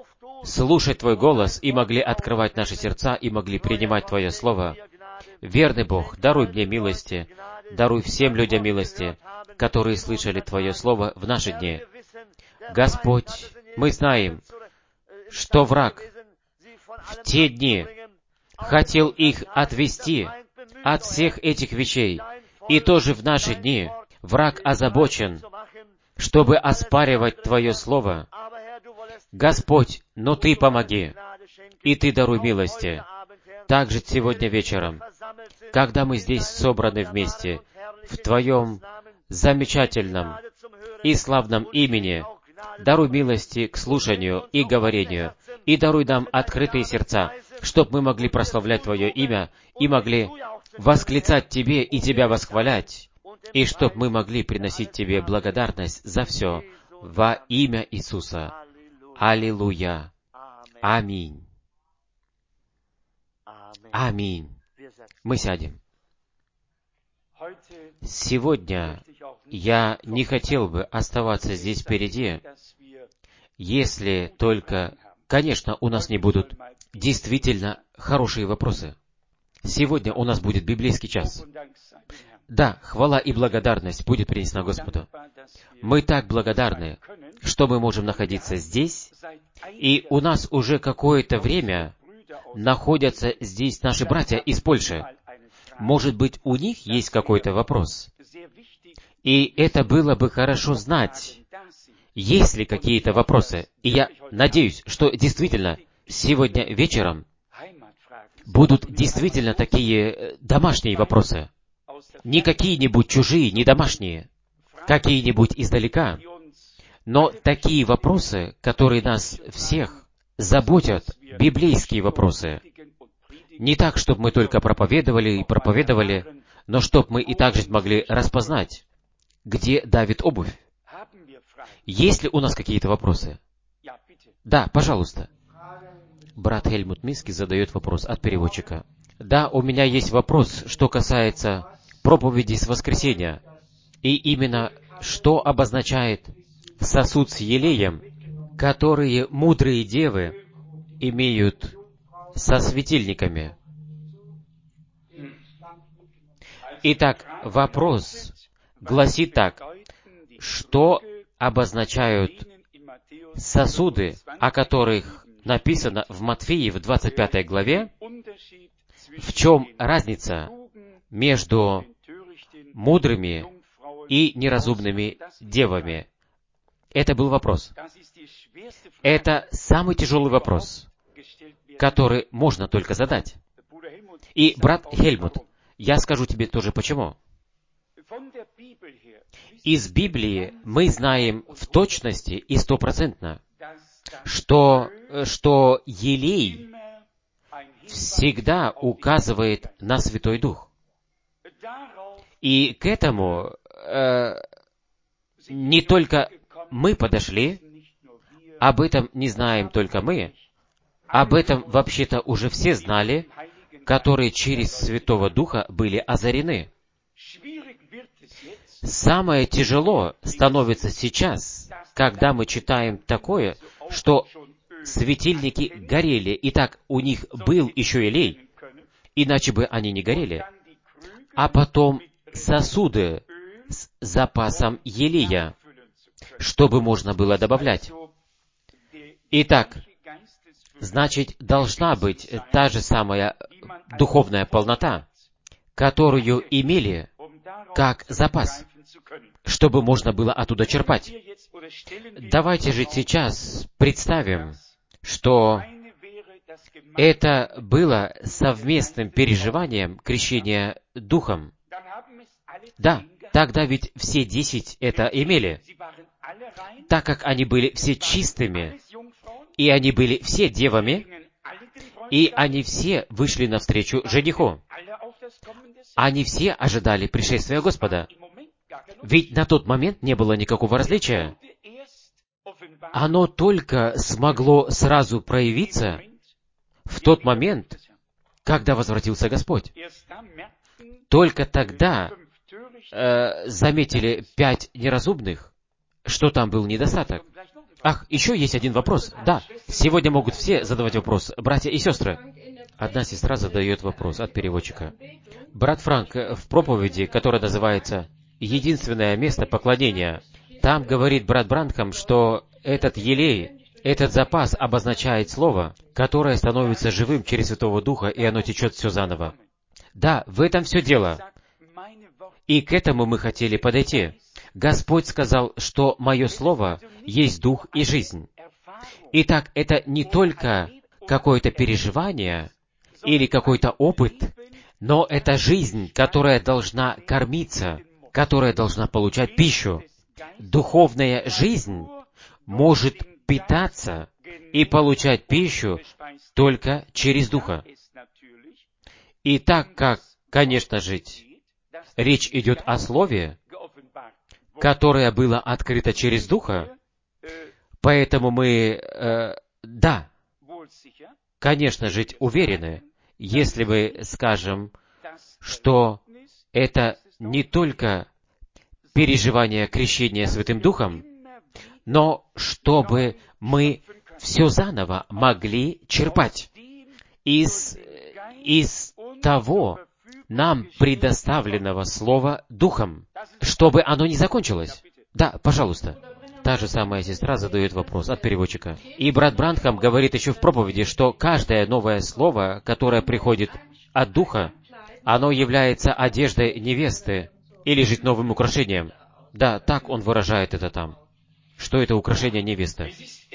слушать Твой голос и могли открывать наши сердца и могли принимать Твое Слово. Верный Бог, даруй мне милости, даруй всем людям милости, которые слышали Твое Слово в наши дни. Господь, мы знаем, что враг в те дни хотел их отвести от всех этих вещей. И тоже в наши дни враг озабочен, чтобы оспаривать Твое Слово. Господь, но Ты помоги, и Ты даруй милости. Также сегодня вечером, когда мы здесь собраны вместе, в Твоем замечательном и славном имени, даруй милости к слушанию и говорению, и даруй нам открытые сердца, чтобы мы могли прославлять Твое имя и могли восклицать Тебе и Тебя восхвалять, и чтобы мы могли приносить Тебе благодарность за все во имя Иисуса. Аллилуйя. Аминь. Аминь. Мы сядем. Сегодня я не хотел бы оставаться здесь впереди, если только, конечно, у нас не будут действительно хорошие вопросы. Сегодня у нас будет библейский час. Да, хвала и благодарность будет принесена Господу. Мы так благодарны, что мы можем находиться здесь, и у нас уже какое-то время находятся здесь наши братья из Польши. Может быть, у них есть какой-то вопрос. И это было бы хорошо знать, есть ли какие-то вопросы. И я надеюсь, что действительно сегодня вечером будут действительно такие домашние вопросы. Не какие-нибудь чужие, не домашние, какие-нибудь издалека, но такие вопросы, которые нас всех заботят, библейские вопросы. Не так, чтобы мы только проповедовали и проповедовали, но чтобы мы и также могли распознать, где давит обувь. Есть ли у нас какие-то вопросы? Да, пожалуйста. Брат Хельмут Миски задает вопрос от переводчика. Да, у меня есть вопрос, что касается проповеди с воскресения. И именно, что обозначает сосуд с елеем, которые мудрые девы имеют со светильниками. Итак, вопрос гласит так, что обозначают сосуды, о которых написано в Матфеи в двадцать пятой главе, в чем разница между мудрыми и неразумными девами? Это был вопрос. Это самый тяжелый вопрос, который можно только задать. И, брат Хельмут, я скажу тебе тоже почему. Из Библии мы знаем в точности и стопроцентно, что, что елей всегда указывает на Святой Дух. И к этому э, не только мы подошли, об этом не знаем только мы, об этом вообще-то уже все знали, которые через Святого Духа были озарены. Самое тяжело становится сейчас, когда мы читаем такое, что светильники горели, и так у них был еще елей, иначе бы они не горели, а потом сосуды с запасом елея, чтобы можно было добавлять. Итак, значит, должна быть та же самая духовная полнота, которую имели как запас, чтобы можно было оттуда черпать. Давайте же сейчас представим, что это было совместным переживанием крещения Духом. Да, тогда ведь все десять это имели, так как они были все чистыми, и они были все девами, и они все вышли навстречу жениху. Они все ожидали пришествия Господа. Ведь на тот момент не было никакого различия. Оно только смогло сразу проявиться в тот момент, когда возвратился Господь. Только тогда э, заметили пять неразумных, что там был недостаток. Ах, еще есть один вопрос. Да, сегодня могут все задавать вопрос, братья и сестры. Одна сестра задает вопрос от переводчика. Брат Франк, в проповеди, которая называется «Единственное место поклонения», там говорит брат Бранхам, что этот елей, этот запас обозначает слово, которое становится живым через Святого Духа, и оно течет все заново. Да, в этом все дело. И к этому мы хотели подойти. Господь сказал, что «Мое слово есть дух и жизнь». Итак, это не только какое-то переживание или какой-то опыт, но это жизнь, которая должна кормиться, которая должна получать пищу. Духовная жизнь может питаться и получать пищу только через Духа. И так как, конечно же, речь идет о Слове, которое было открыто через Духа, поэтому мы, э, да, конечно же, уверены, если мы скажем, что это не только переживание крещения Святым Духом, но чтобы мы все заново могли черпать из, из того нам предоставленного Слова Духом, чтобы оно не закончилось. Да, пожалуйста. Та же самая сестра задает вопрос от переводчика. И брат Бранхам говорит еще в проповеди, что каждое новое слово, которое приходит от Духа, оно является одеждой невесты или же новым украшением. Да, так он выражает это там. Что это украшение невесты?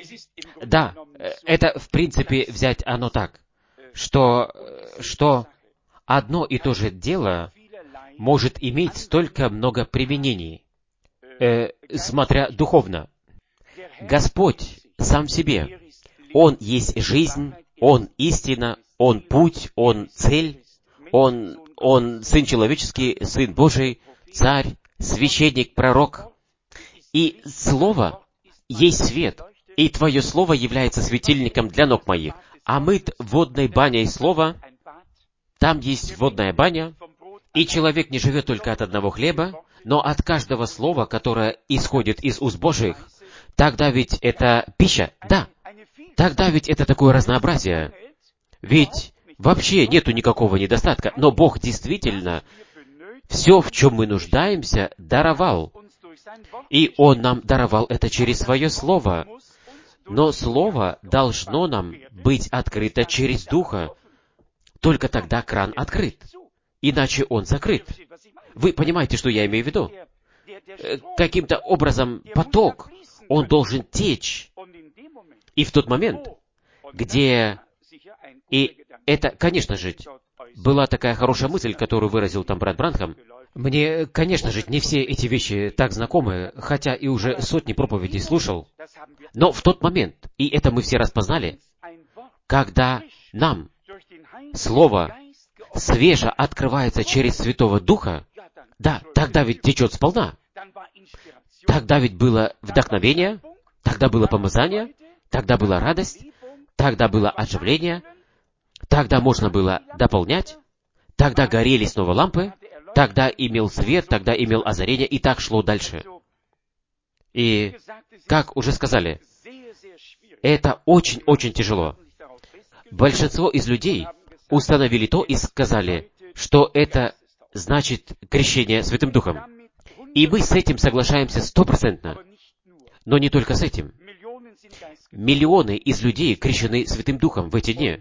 Да, это в принципе взять оно так, что, что одно и то же дело может иметь столько много применений, э, смотря духовно. Господь сам в себе. Он есть жизнь, Он истина, Он путь, Он цель, Он, Он Сын человеческий, Сын Божий, Царь, Священник, Пророк. И Слово есть свет, и Твое Слово является светильником для ног моих. Омыт водной баней Слова, там есть водная баня, и человек не живет только от одного хлеба, но от каждого слова, которое исходит из уст Божьих. Тогда ведь это пища, да. Тогда ведь это такое разнообразие. Ведь вообще нету никакого недостатка, но Бог действительно все, в чем мы нуждаемся, даровал. И Он нам даровал это через Свое Слово. Но Слово должно нам быть открыто через Духа. Только тогда кран открыт. Иначе он закрыт. Вы понимаете, что я имею в виду? Каким-то образом поток, он должен течь. И в тот момент, где... И это, конечно же, была такая хорошая мысль, которую выразил там брат Бранхам. Мне, конечно же, не все эти вещи так знакомы, хотя и уже сотни проповедей слушал. Но в тот момент, и это мы все распознали, когда нам Слово свеже открывается через Святого Духа, да, тогда ведь течет сполна. Тогда ведь было вдохновение, тогда было помазание, тогда была радость, тогда было оживление, тогда можно было дополнять, тогда горели снова лампы, тогда имел свет, тогда имел озарение, и так шло дальше. И, как уже сказали, это очень-очень тяжело. Большинство из людей установили то и сказали, что это значит крещение Святым Духом. И мы с этим соглашаемся стопроцентно. Но не только с этим. Миллионы из людей крещены Святым Духом в эти дни.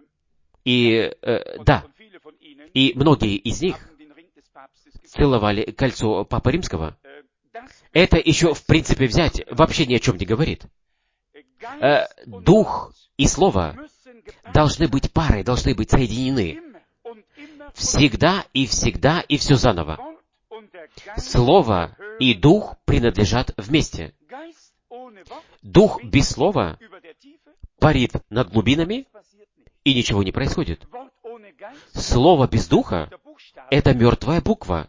И, э, да, и многие из них целовали кольцо Папы Римского. Это еще, в принципе, взять вообще ни о чем не говорит. Э, дух и Слово должны быть парой, должны быть соединены. Всегда и всегда и все заново. Слово и Дух принадлежат вместе. Дух без Слова парит над глубинами, и ничего не происходит. Слово без Духа — это мертвая буква,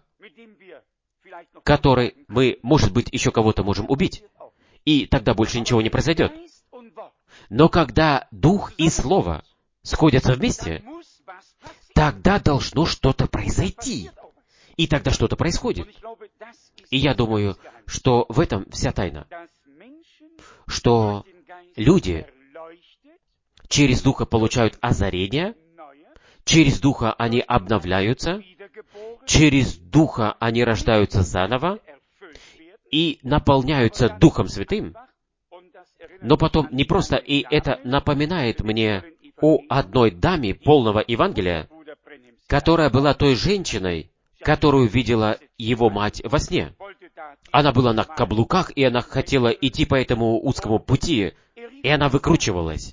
которой мы, может быть, еще кого-то можем убить, и тогда больше ничего не произойдет. Но когда Дух и Слово сходятся вместе, тогда должно что-то произойти. И тогда что-то происходит. И я думаю, что в этом вся тайна. что люди через Духа получают озарение, через Духа они обновляются, через Духа они рождаются заново и наполняются Духом Святым. Но потом не просто, и это напоминает мне о одной даме полного Евангелия, которая была той женщиной, которую видела его мать во сне. Она была на каблуках, и она хотела идти по этому узкому пути, и она выкручивалась.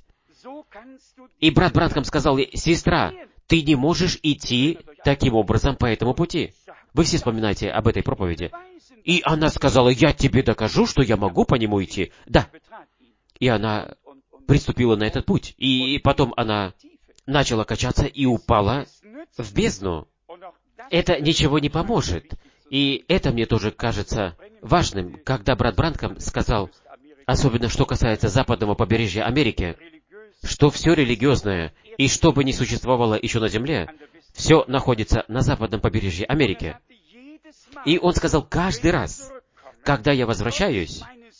И брат Бранхам сказал ей: «Сестра, ты не можешь идти таким образом по этому пути». Вы все вспоминаете об этой проповеди. И она сказала: «Я тебе докажу, что я могу по нему идти». Да. И она приступила на этот путь. И потом она начала качаться и упала в бездну. Это ничего не поможет. И это мне тоже кажется важным, когда брат Бранхам сказал, особенно что касается западного побережья Америки, что все религиозное, и что бы ни существовало еще на земле, все находится на западном побережье Америки. И он сказал: каждый раз, когда я возвращаюсь,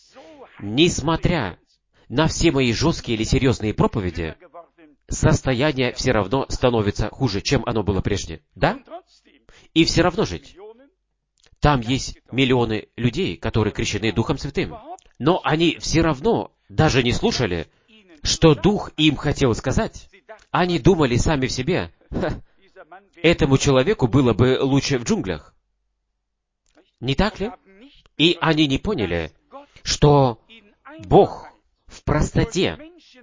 несмотря на все мои жесткие или серьезные проповеди, состояние все равно становится хуже, чем оно было прежде. Да? И все равно жить. Там есть миллионы людей, которые крещены Духом Святым. Но они все равно даже не слушали, что Дух им хотел сказать. Они думали сами в себе: «Ха, этому человеку было бы лучше в джунглях». Не так ли? И они не поняли, что Бог в простоте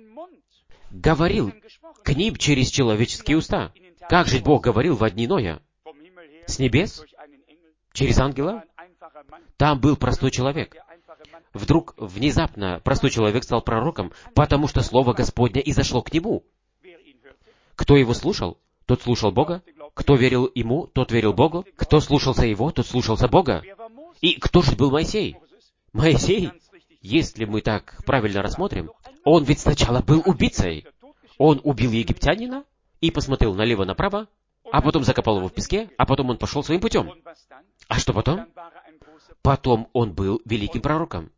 говорил к ним через человеческие уста. Как же Бог говорил во дни Ноя? С небес? Через ангела? Там был простой человек. Вдруг, внезапно, простой человек стал пророком, потому что Слово Господне изошло к нему. Кто его слушал? Тот слушал Бога. Кто верил ему? Тот верил Богу. Кто слушался его? Тот слушался Бога. И кто же был Моисей? Моисей, если мы так правильно рассмотрим, он ведь сначала был убийцей. Он убил египтянина и посмотрел налево-направо, а потом закопал его в песке, а потом он пошел своим путем. А что потом? Потом он был великим пророком.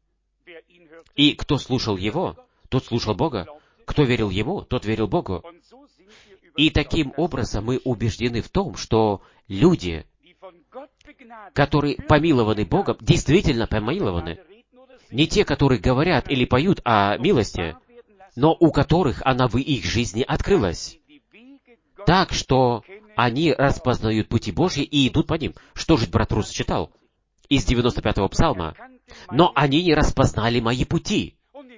И кто слушал его, тот слушал Бога. Кто верил ему, тот верил Богу. И таким образом мы убеждены в том, что люди, которые помилованы Богом, действительно помилованы. Не те, которые говорят или поют о милости, но у которых она в их жизни открылась. Так, что они распознают пути Божьи и идут по ним. Что же брат Рус читал из девяносто пятого псалма? «Но они не распознали мои пути».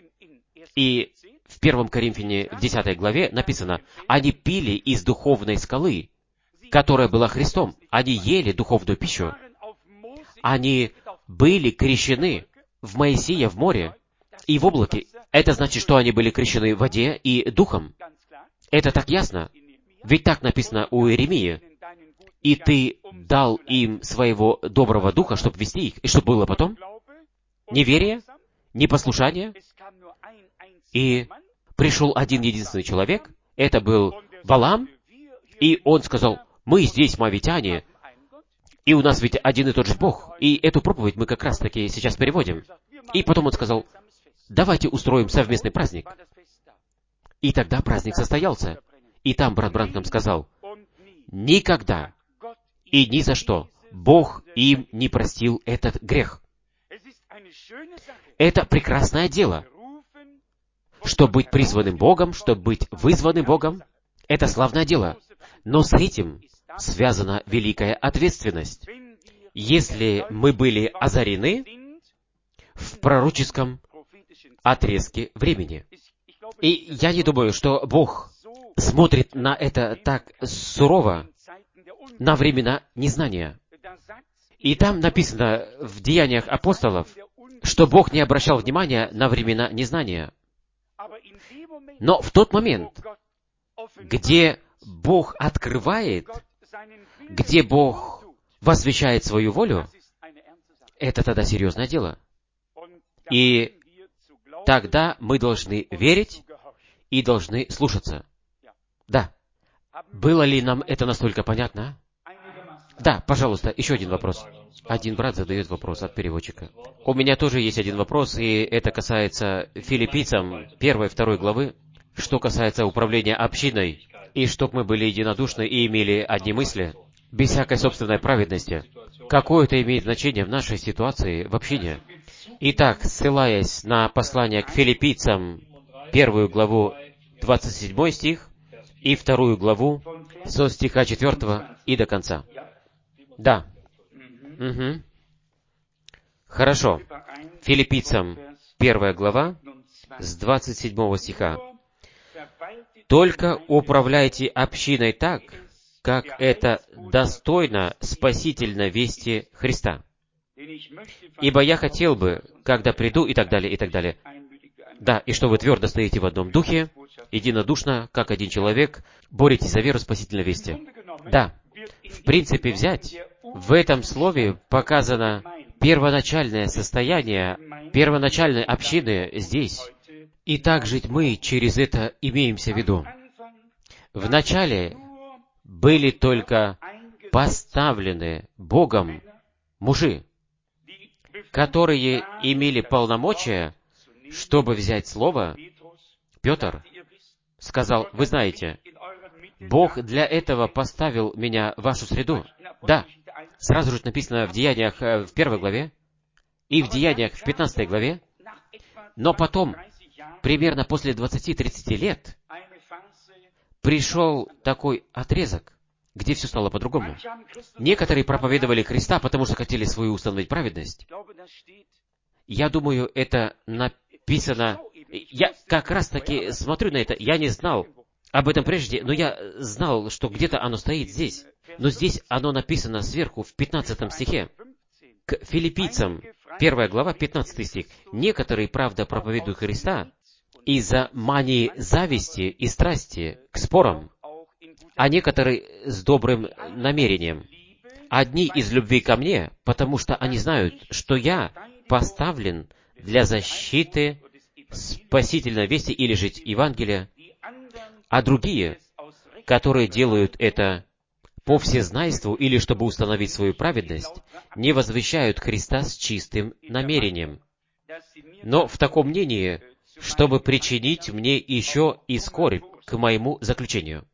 И в первом Коринфяне, в десятой главе написано: «Они пили из духовной скалы, которая была Христом». Они ели духовную пищу. Они были крещены в Моисея в море и в облаке. Это значит, что они были крещены в воде и духом. Это так ясно. Ведь так написано у Иеремии: «И ты дал им своего доброго духа, чтобы вести их». И что было потом? Неверие, непослушание. И пришел один единственный человек, это был Валаам, и он сказал: «Мы здесь, моавитяне, и у нас ведь один и тот же Бог». И эту проповедь мы как раз-таки сейчас переводим. И потом он сказал: «Давайте устроим совместный праздник». И тогда праздник состоялся. И там брат Бранхам сказал: «Никогда и ни за что Бог им не простил этот грех». Это прекрасное дело. Чтобы быть призванным Богом, чтобы быть вызванным Богом, это славное дело. Но с этим связана великая ответственность. Если мы были озарены в пророческом отрезке времени. И я не думаю, что Бог смотрит на это так сурово, на времена незнания. И там написано в Деяниях апостолов, что Бог не обращал внимания на времена незнания. Но в тот момент, где Бог открывает, где Бог возвещает свою волю, это тогда серьезное дело. И тогда мы должны верить и должны слушаться. Да. Было ли нам это настолько понятно? Да, пожалуйста, еще один вопрос. Один брат задает вопрос от переводчика. У меня тоже есть один вопрос, и это касается филиппийцам первой, второй главы, что касается управления общиной, и чтобы мы были единодушны и имели одни мысли, без всякой собственной праведности. Какое это имеет значение в нашей ситуации в общине? Итак, ссылаясь на послание к филиппийцам, первую главу, двадцать седьмой стих, и вторую главу, со стиха четвертого и до конца. Да. Угу. Хорошо. Филиппийцам, первая глава, с двадцать седьмого стиха. «Только управляйте общиной так, как это достойно спасительной вести Христа. Ибо я хотел бы, когда приду», и так далее, и так далее. Да, и что вы твердо стоите в одном духе, единодушно, как один человек, боретесь за веру спасительной вести. Да, в принципе взять, в этом слове показано первоначальное состояние первоначальной общины здесь. И так жить мы через это имеемся в виду. Вначале были только поставлены Богом мужи, которые имели полномочия, чтобы взять слово. Петр сказал: «Вы знаете, Бог для этого поставил меня в вашу среду». Да, сразу же написано в Деяниях в первой главе и в Деяниях в пятнадцатой главе. Но потом, примерно после двадцати-тридцати лет, пришел такой отрезок, где все стало по-другому. Некоторые проповедовали Христа, потому что хотели свою установить праведность. Я думаю, это написано... Я как раз-таки смотрю на это, я не знал об этом прежде, но я знал, что где-то оно стоит здесь. Но здесь оно написано сверху, в пятнадцатом стихе. К филиппийцам, первая глава, пятнадцатый стих. «Некоторые, правда, проповедуют Христа из-за мании зависти и страсти к спорам, а некоторые с добрым намерением. Одни из любви ко мне, потому что они знают, что я поставлен для защиты спасительной вести или жить Евангелия, а другие, которые делают это по всезнайству или чтобы установить свою праведность, не возвещают Христа с чистым намерением, но в таком мнении, чтобы причинить мне еще и скорбь к моему заключению».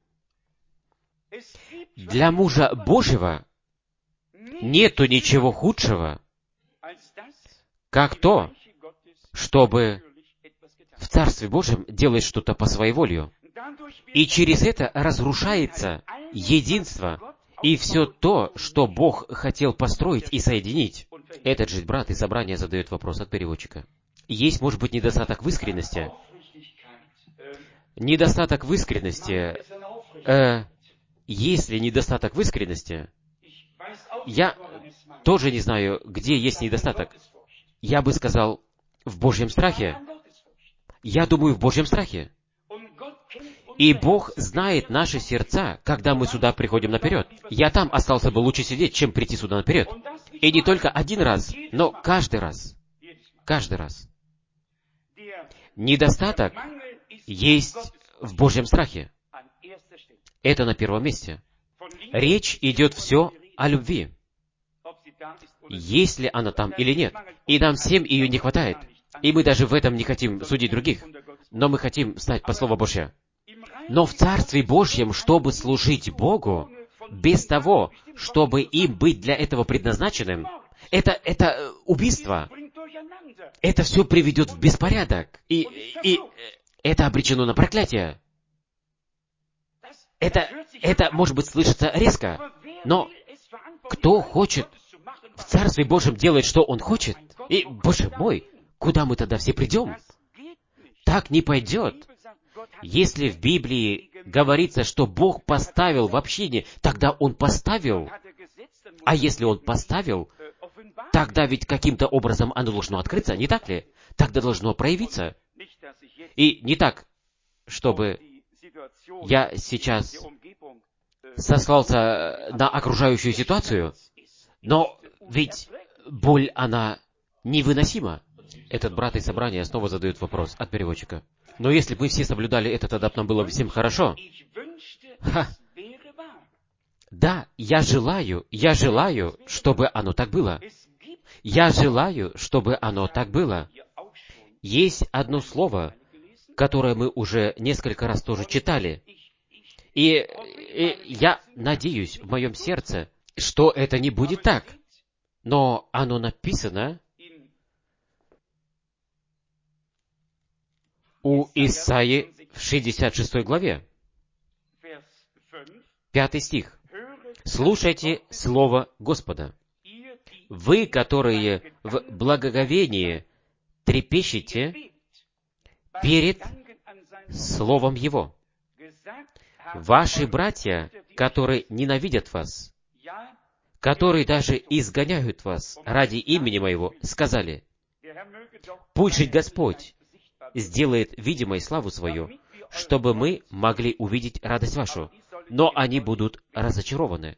Для мужа Божьего нету ничего худшего, как то, чтобы в Царстве Божьем делать что-то по своей воле. И через это разрушается единство и все то, что Бог хотел построить и соединить. Этот же брат из собрания задает вопрос от переводчика. Есть, может быть, недостаток в искренности? Недостаток в искренности. Э, если недостаток в искренности, я тоже не знаю, где есть недостаток. Я бы сказал, в Божьем страхе. Я думаю, в Божьем страхе. И Бог знает наши сердца, когда мы сюда приходим наперед. Я там остался бы лучше сидеть, чем прийти сюда наперед. И не только один раз, но каждый раз. Каждый раз. Недостаток есть в Божьем страхе. Это на первом месте. Речь идет все о любви. Есть ли она там или нет. И нам всем ее не хватает. И мы даже в этом не хотим судить других. Но мы хотим стать по Слову Божьему. Но в Царстве Божьем, чтобы служить Богу, без того, чтобы им быть для этого предназначенным, это, это убийство. Это все приведет в беспорядок. И, и это обречено на проклятие. Это, это, может быть, слышится резко, но кто хочет в Царстве Божьем делать, что он хочет? И, Боже мой, куда мы тогда все придем? Так не пойдет. Если в Библии говорится, что Бог поставил в общине, тогда Он поставил. А если Он поставил, тогда ведь каким-то образом оно должно открыться, не так ли? Тогда должно проявиться. И не так, чтобы я сейчас сослался на окружающую ситуацию, но ведь боль, она невыносима. Этот брат из собрания снова задает вопрос от переводчика. Но если бы мы все соблюдали это, тогда бы нам было всем хорошо. Ха. Да, я желаю, я желаю, чтобы оно так было. Я желаю, чтобы оно так было. Есть одно слово, которое мы уже несколько раз тоже читали. И, и я надеюсь в моем сердце, что это не будет так. Но оно написано у Исаии в шестьдесят шестой главе. Пятый стих. «Слушайте слово Господа. Вы, которые в благоговении трепещете перед словом Его. Ваши братья, которые ненавидят вас, которые даже изгоняют вас ради имени Моего, сказали, пусть же Господь сделает видимой славу Свою, чтобы мы могли увидеть радость вашу, но они будут разочарованы».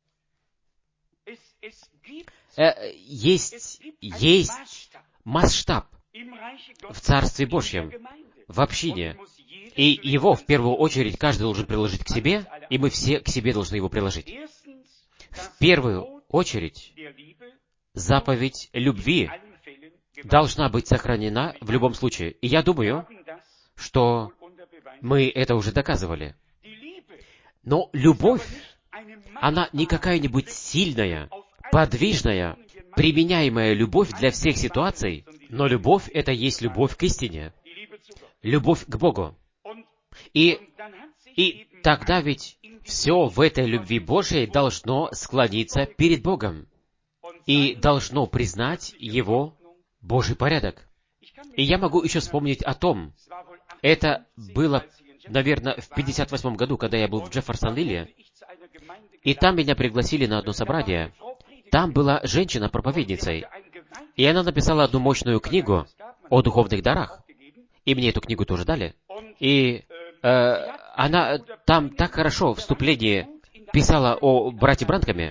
Э, есть, есть масштаб в Царстве Божьем, в общине, и его в первую очередь каждый должен приложить к себе, и мы все к себе должны его приложить. В первую очередь заповедь любви должна быть сохранена в любом случае. И я думаю, что мы это уже доказывали. Но любовь, она не какая-нибудь сильная, подвижная, применяемая любовь для всех ситуаций, но любовь — это есть любовь к истине, любовь к Богу. И, и тогда ведь все в этой любви Божией должно склониться перед Богом и должно признать Его Божий порядок. И я могу еще вспомнить о том, это было, наверное, в пятьдесят восьмом году, когда я был в Джефферсон-Лилле, и там меня пригласили на одно собрание. Там была женщина-проповедницей, и она написала одну мощную книгу о духовных дарах. И мне эту книгу тоже дали. И э, она там так хорошо в вступлении писала о брате Бранкаме.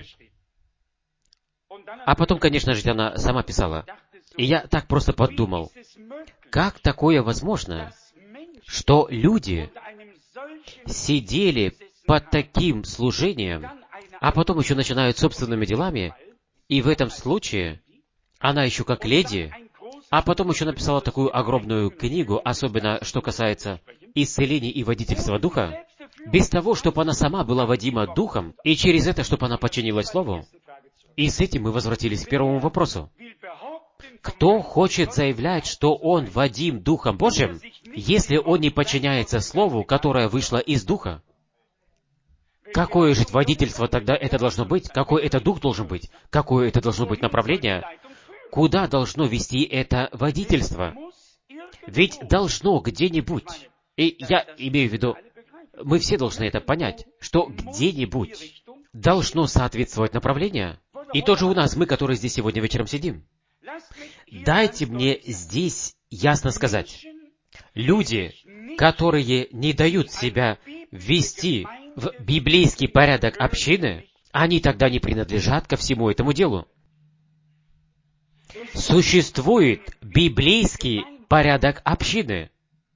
А потом, конечно же, она сама писала. И я так просто подумал, как такое возможно, что люди сидели под таким служением, а потом еще начинают собственными делами, и в этом случае она еще как леди, а потом еще написала такую огромную книгу, особенно что касается исцеления и водительства Духа, без того, чтобы она сама была водима Духом, и через это, чтобы она подчинилась Слову. И с этим мы возвратились к первому вопросу. Кто хочет заявлять, что он водим Духом Божьим, если он не подчиняется Слову, которое вышло из Духа? Какое же водительство тогда это должно быть? Какой это Дух должен быть? Какое это должно быть направление? Куда должно вести это водительство? Ведь должно где-нибудь, и я имею в виду, мы все должны это понять, что где-нибудь должно соответствовать направление. И тоже у нас, мы, которые здесь сегодня вечером сидим. Дайте мне здесь ясно сказать. Люди, которые не дают себя ввести в библейский порядок общины, они тогда не принадлежат ко всему этому делу. Существует библейский порядок общины.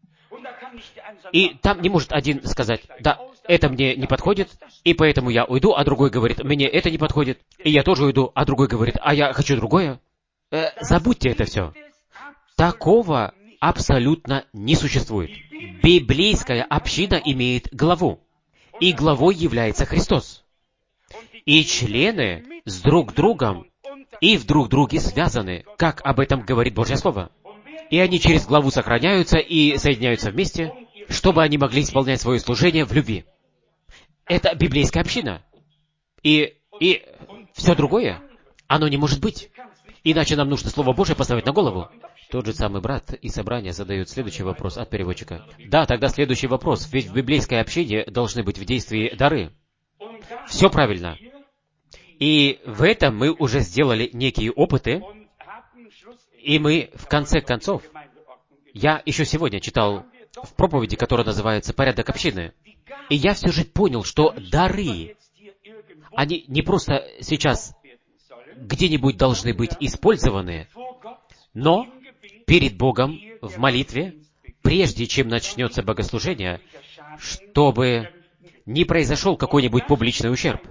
И там не может один сказать, да, это мне не подходит, и поэтому я уйду, а другой говорит, мне это не подходит, и я тоже уйду, а другой говорит, а я хочу другое. Э, забудьте это все. Такого абсолютно не существует. Библейская община имеет главу, и главой является Христос. И члены с друг другом и в друг друге связаны, как об этом говорит Божье Слово. И они через главу сохраняются и соединяются вместе, чтобы они могли исполнять свое служение в любви. Это библейская община. И, и все другое, оно не может быть. Иначе нам нужно Слово Божие поставить на голову. Тот же самый брат из собрания задает следующий вопрос от переводчика. Да, тогда следующий вопрос. Ведь в библейской общине должны быть в действии дары. Все правильно. И в этом мы уже сделали некие опыты, и мы, в конце концов, я еще сегодня читал в проповеди, которая называется «Порядок общины», и я все же понял, что дары, они не просто сейчас где-нибудь должны быть использованы, но перед Богом в молитве, прежде чем начнется богослужение, чтобы не произошел какой-нибудь публичный ущерб.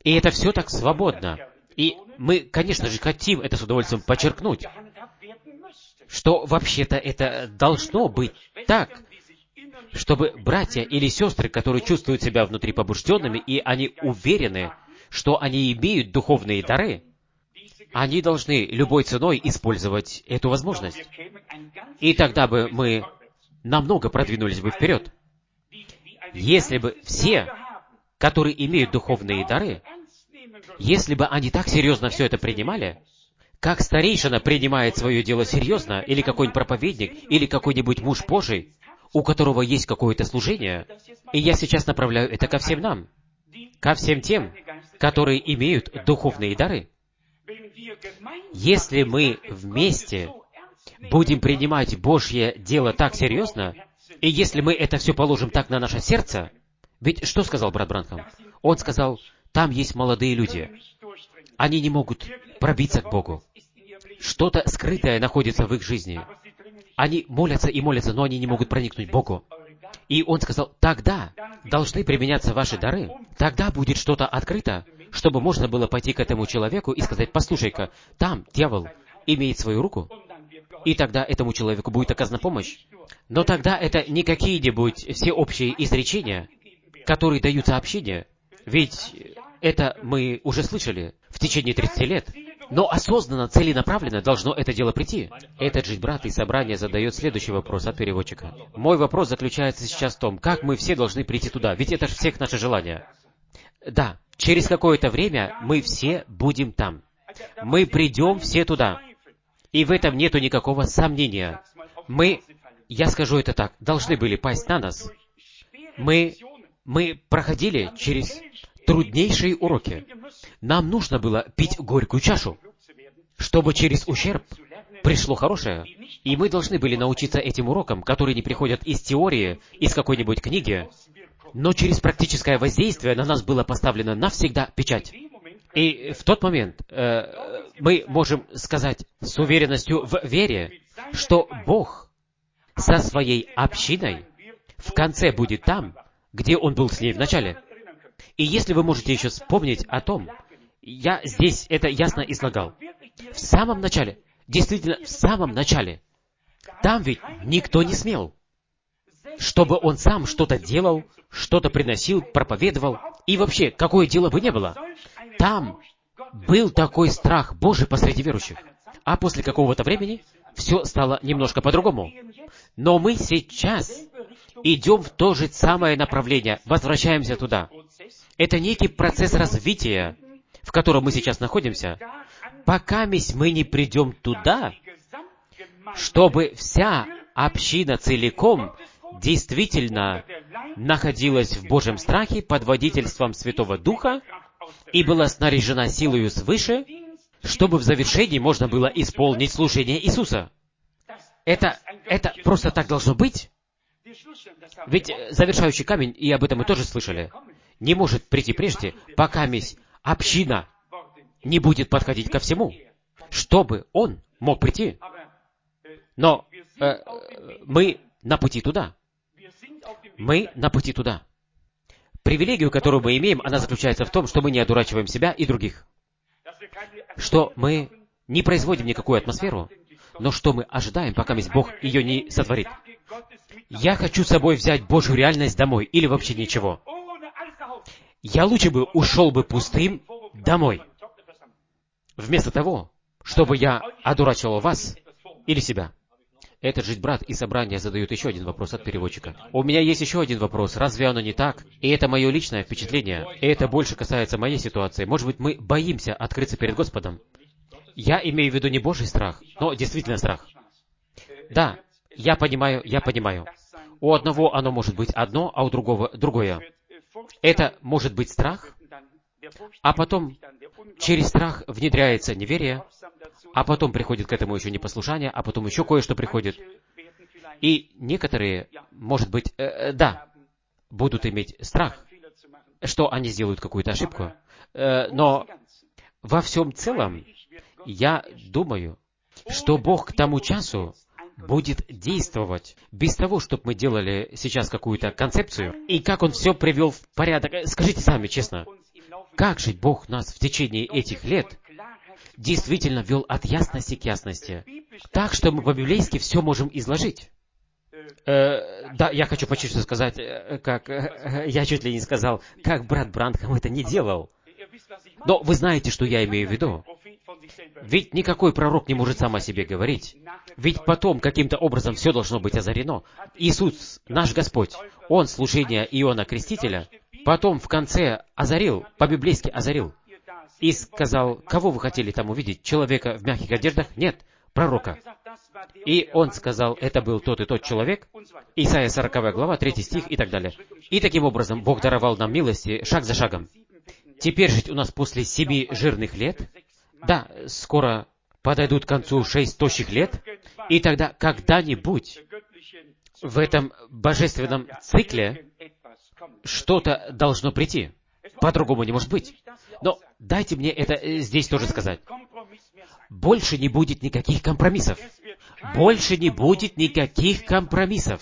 И это все так свободно. И мы, конечно же, хотим это с удовольствием подчеркнуть, что вообще-то это должно быть так, чтобы братья или сестры, которые чувствуют себя внутри побужденными, и они уверены, что они имеют духовные дары, они должны любой ценой использовать эту возможность. И тогда бы мы намного продвинулись бы вперед. Если бы все, которые имеют духовные дары, если бы они так серьезно все это принимали, как старейшина принимает свое дело серьезно, или какой-нибудь проповедник, или какой-нибудь муж Божий, у которого есть какое-то служение, и я сейчас направляю это ко всем нам, ко всем тем, которые имеют духовные дары. Если мы вместе будем принимать Божье дело так серьезно, и если мы это все положим так на наше сердце, ведь что сказал брат Бранхам? Он сказал, там есть молодые люди. Они не могут пробиться к Богу. Что-то скрытое находится в их жизни. Они молятся и молятся, но они не могут проникнуть к Богу. И он сказал, тогда должны применяться ваши дары, тогда будет что-то открыто, чтобы можно было пойти к этому человеку и сказать, послушай-ка, там дьявол имеет свою руку, и тогда этому человеку будет оказана помощь. Но тогда это не какие-нибудь всеобщие изречения, которые дают сообщения, ведь это мы уже слышали в течение тридцати лет. Но осознанно, целенаправленно должно это дело прийти. Этот же брат из собрания задает следующий вопрос от переводчика. Мой вопрос заключается сейчас в том, как мы все должны прийти туда, ведь это же всех наше желание. Да, через какое-то время мы все будем там. Мы придем все туда. И в этом нету никакого сомнения. Мы, я скажу это так, должны были пасть на нас. Мы, мы проходили через труднейшие уроки. Нам нужно было пить горькую чашу, чтобы через ущерб пришло хорошее. И мы должны были научиться этим урокам, которые не приходят из теории, из какой-нибудь книги, но через практическое воздействие на нас была поставлена навсегда печать. И в тот момент э, мы можем сказать с уверенностью в вере, что Бог со своей общиной в конце будет там, где Он был с ней в начале. И если вы можете еще вспомнить о том, я здесь это ясно излагал. В самом начале, действительно, в самом начале, там ведь никто не смел, чтобы он сам что-то делал, что-то приносил, проповедовал, и вообще, какое дело бы ни было. Там был такой страх Божий посреди верующих. А после какого-то времени все стало немножко по-другому. Но мы сейчас идем в то же самое направление, возвращаемся туда. Это некий процесс развития, в котором мы сейчас находимся, пока мы не придем туда, чтобы вся община целиком действительно находилась в Божьем страхе под водительством Святого Духа и была снаряжена силою свыше, чтобы в завершении можно было исполнить служение Иисуса. Это, это просто так должно быть. Ведь завершающий камень, и об этом мы тоже слышали, не может прийти прежде, пока месть община не будет подходить ко всему, чтобы он мог прийти. Но э, мы на пути туда. Мы на пути туда. Привилегию, которую мы имеем, она заключается в том, что мы не одурачиваем себя и других. Что мы не производим никакую атмосферу, но что мы ожидаем, пока месть Бог ее не сотворит. Я хочу с собой взять Божью реальность домой, или вообще ничего. Я лучше бы ушел бы пустым домой, вместо того, чтобы я одурачивал вас или себя. Этот же брат из собрания задает еще один вопрос от переводчика. У меня есть еще один вопрос. Разве оно не так? И это мое личное впечатление. И это больше касается моей ситуации. Может быть, мы боимся открыться перед Господом. Я имею в виду не Божий страх, но действительно страх. Да, я понимаю, я понимаю. У одного оно может быть одно, а у другого другое. Это может быть страх, а потом через страх внедряется неверие, а потом приходит к этому еще непослушание, а потом еще кое-что приходит. И некоторые, может быть, э, да, будут иметь страх, что они сделают какую-то ошибку. Э, но во всем целом, я думаю, что Бог к тому часу будет действовать без того, чтобы мы делали сейчас какую-то концепцию. И как Он все привел в порядок. Скажите сами честно, как же Бог нас в течение этих лет действительно вел от ясности к ясности, так, что мы по-библейски все можем изложить. Э, да, я хочу почти что сказать, как э, я чуть ли не сказал, как брат Бранхам это не делал. Но вы знаете, что я имею в виду. Ведь никакой пророк не может сам о себе говорить. Ведь потом каким-то образом все должно быть озарено. Иисус, наш Господь, Он служение Иоанна Крестителя, потом в конце озарил, по-библейски озарил, и сказал, кого вы хотели там увидеть? Человека в мягких одеждах? Нет, пророка. И он сказал, это был тот и тот человек, Исайя сороковая глава, третий стих и так далее. И таким образом Бог даровал нам милости шаг за шагом. Теперь же у нас после семи жирных лет, да, скоро подойдут к концу шесть тощих лет, и тогда когда-нибудь в этом божественном цикле что-то должно прийти. По-другому не может быть. Но дайте мне это здесь тоже сказать. Больше не будет никаких компромиссов. Больше не будет никаких компромиссов.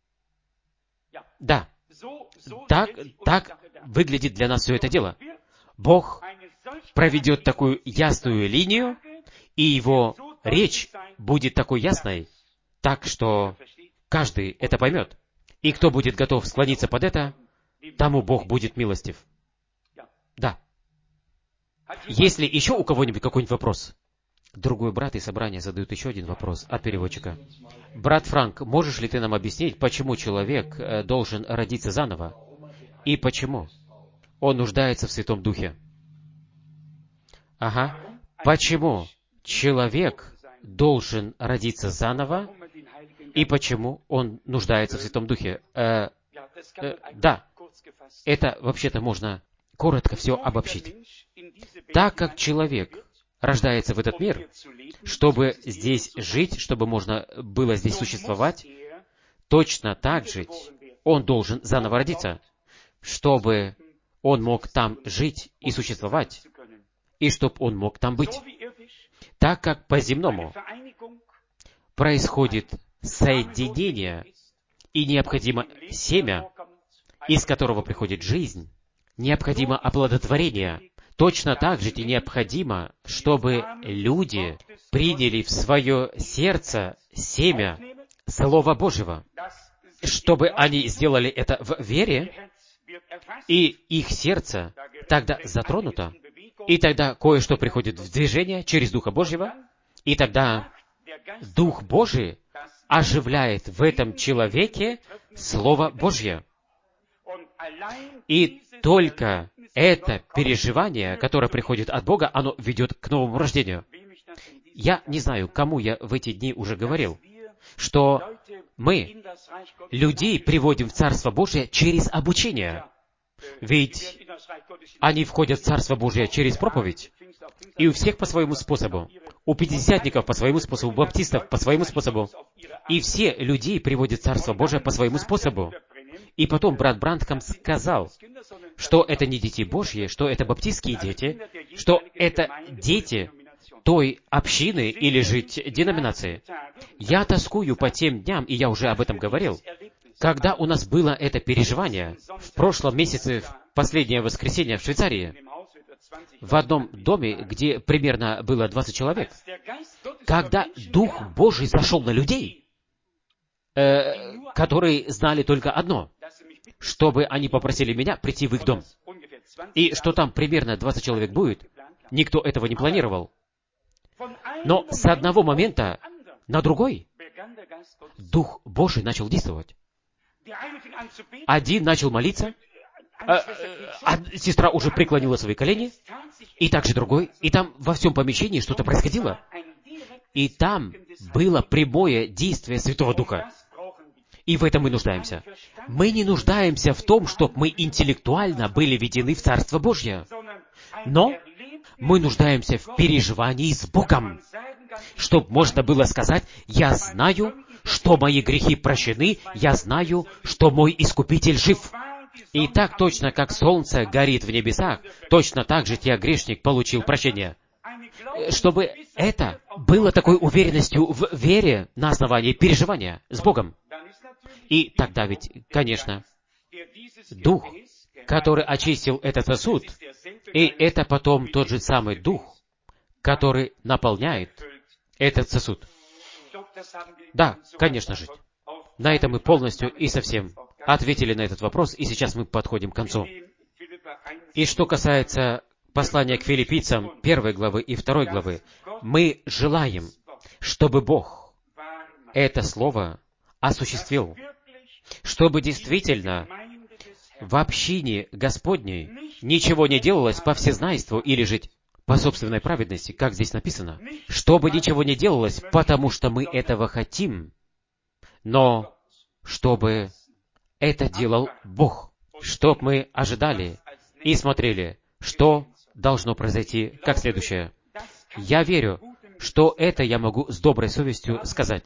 Да, так, так выглядит для нас все это дело. Бог проведет такую ясную линию, и Его речь будет такой ясной, так что каждый это поймет. И кто будет готов склониться под это, тому Бог будет милостив. Да. Есть ли еще у кого-нибудь какой-нибудь вопрос? Другой брат из собрания задает еще один вопрос от переводчика. Брат Франк, можешь ли ты нам объяснить, почему человек должен родиться заново? И почему он нуждается в Святом Духе? Ага. Почему человек должен родиться заново? И почему он нуждается в Святом Духе? Э, э, да. Это вообще-то можно коротко все обобщить. Так как человек рождается в этот мир, чтобы здесь жить, чтобы можно было здесь существовать, точно так же он должен заново родиться, чтобы он мог там жить и существовать, и чтобы он мог там быть. Так как по-земному происходит соединение, и необходимо семя, из которого приходит жизнь, необходимо оплодотворение, точно так же и необходимо, чтобы люди приняли в свое сердце семя Слова Божьего, чтобы они сделали это в вере, и их сердце тогда затронуто, и тогда кое-что приходит в движение через Духа Божьего, и тогда Дух Божий оживляет в этом человеке Слово Божье. И только это переживание, которое приходит от Бога, оно ведет к новому рождению. Я не знаю, кому я в эти дни уже говорил, что мы людей приводим в Царство Божие через обучение. Ведь они входят в Царство Божие через проповедь. И у всех по своему способу. У пятидесятников по своему способу, у баптистов по своему способу. И все людей приводят в Царство Божие по своему способу. И потом брат Бранхам сказал, что это не дети Божьи, что это баптистские дети, что это дети той общины или же деноминации. Я тоскую по тем дням, и я уже об этом говорил, когда у нас было это переживание в прошлом месяце, в последнее воскресенье в Швейцарии, в одном доме, где примерно было двадцать человек, когда Дух Божий зашел на людей, э, которые знали только одно, чтобы они попросили меня прийти в их дом. И что там примерно двадцать человек будет, никто этого не планировал. Но с одного момента на другой Дух Божий начал действовать. Один начал молиться, а, а сестра уже преклонила свои колени, и также другой, и там во всем помещении что-то происходило. И там было прямое действие Святого Духа. И в этом мы нуждаемся. Мы не нуждаемся в том, чтобы мы интеллектуально были введены в Царство Божье. Но мы нуждаемся в переживании с Богом, чтобы можно было сказать, «Я знаю, что мои грехи прощены, я знаю, что мой Искупитель жив». И так точно, как солнце горит в небесах, точно так же тебя, грешник, получил прощение. Чтобы это было такой уверенностью в вере на основании переживания с Богом. И тогда ведь, конечно, Дух, который очистил этот сосуд, И это потом тот же самый Дух, который наполняет этот сосуд. Да, конечно же. На это мы полностью и совсем ответили на этот вопрос, и сейчас мы подходим к концу. И что касается послания к филиппийцам первой главы и второй главы, мы желаем, чтобы Бог это слово осуществил, чтобы действительно в общине Господней ничего не делалось по всезнайству или жить по собственной праведности, как здесь написано, чтобы ничего не делалось, потому что мы этого хотим, но чтобы это делал Бог, чтоб мы ожидали и смотрели, что должно произойти как следующее. Я верю, что это я могу с доброй совестью сказать.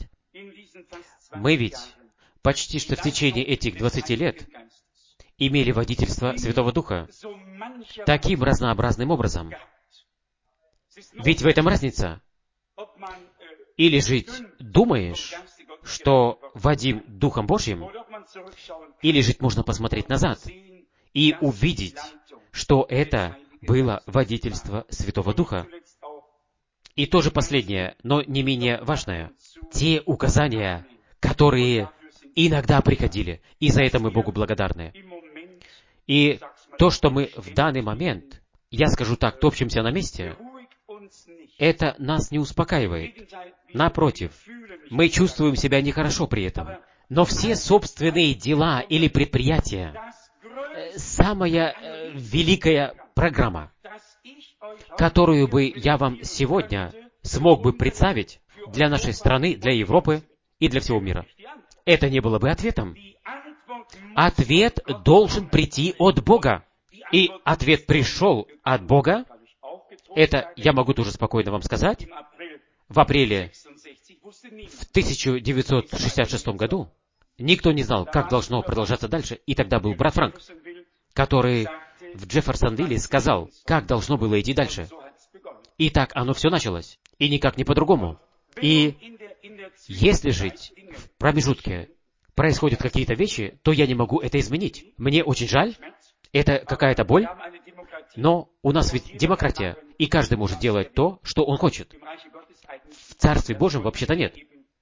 Мы ведь почти что в течение этих двадцати лет имели водительство Святого Духа таким разнообразным образом. Ведь в этом разница. Или жить думаешь, что водим Духом Божьим, или жить можно посмотреть назад и увидеть, что это было водительство Святого Духа. И тоже последнее, но не менее важное. Те указания, которые иногда приходили, и за это мы Богу благодарны. И то, что мы в данный момент, я скажу так, топчемся на месте, это нас не успокаивает. Напротив, мы чувствуем себя нехорошо при этом. Но все собственные дела или предприятия, самая э, великая программа, которую бы я вам сегодня смог бы представить для нашей страны, для Европы и для всего мира, это не было бы ответом. Ответ должен прийти от Бога. И ответ пришел от Бога. Это я могу тоже спокойно вам сказать. В апреле в тысяча девятьсот шестьдесят шестом году никто не знал, как должно продолжаться дальше. И тогда был брат Франк, который в Джефферсонвилле сказал, как должно было идти дальше. И так оно все началось. И никак не по-другому. И если жить в промежутке происходят какие-то вещи, то я не могу это изменить. Мне очень жаль. Это какая-то боль. Но у нас ведь демократия. И каждый может делать то, что он хочет. В Царстве Божьем вообще-то нет.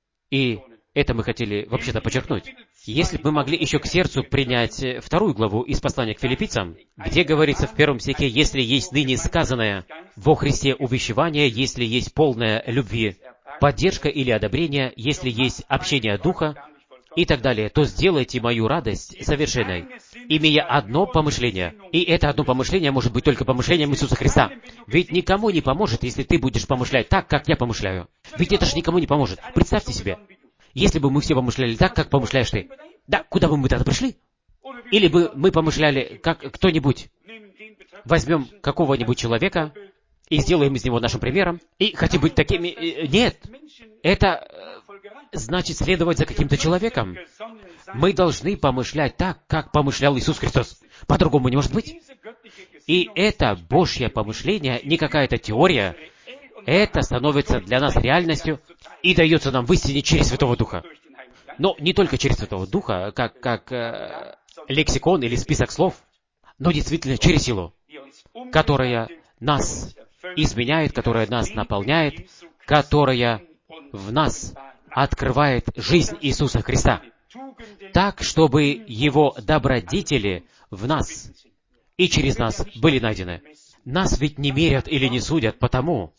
И это мы хотели вообще-то подчеркнуть. Если бы мы могли еще к сердцу принять вторую главу из послания к филиппийцам, где говорится в первом стихе, «Если есть ныне сказанное во Христе увещевание, если есть полная любви, поддержка или одобрение, если есть общение Духа, и так далее, то сделайте мою радость совершенной, имея одно помышление». И это одно помышление может быть только помышлением Иисуса Христа. Ведь никому не поможет, если ты будешь помышлять так, как я помышляю. Ведь это же никому не поможет. Представьте себе, если бы мы все помышляли так, как помышляешь ты. Да, куда бы мы тогда пришли? Или бы мы помышляли, как кто-нибудь. Возьмем какого-нибудь человека и сделаем из него нашим примером, и хотим быть такими... Нет, это значит следовать за каким-то человеком. Мы должны помышлять так, как помышлял Иисус Христос. По-другому не может быть. И это Божье помышление, не какая-то теория. Это становится для нас реальностью и дается нам в истине через Святого Духа. Но не только через Святого Духа, как, как э, лексикон или список слов, но действительно через силу, которая нас изменяет, которая нас наполняет, которая в нас открывает жизнь Иисуса Христа, так, чтобы Его добродетели в нас и через нас были найдены. Нас ведь не мерят или не судят потому,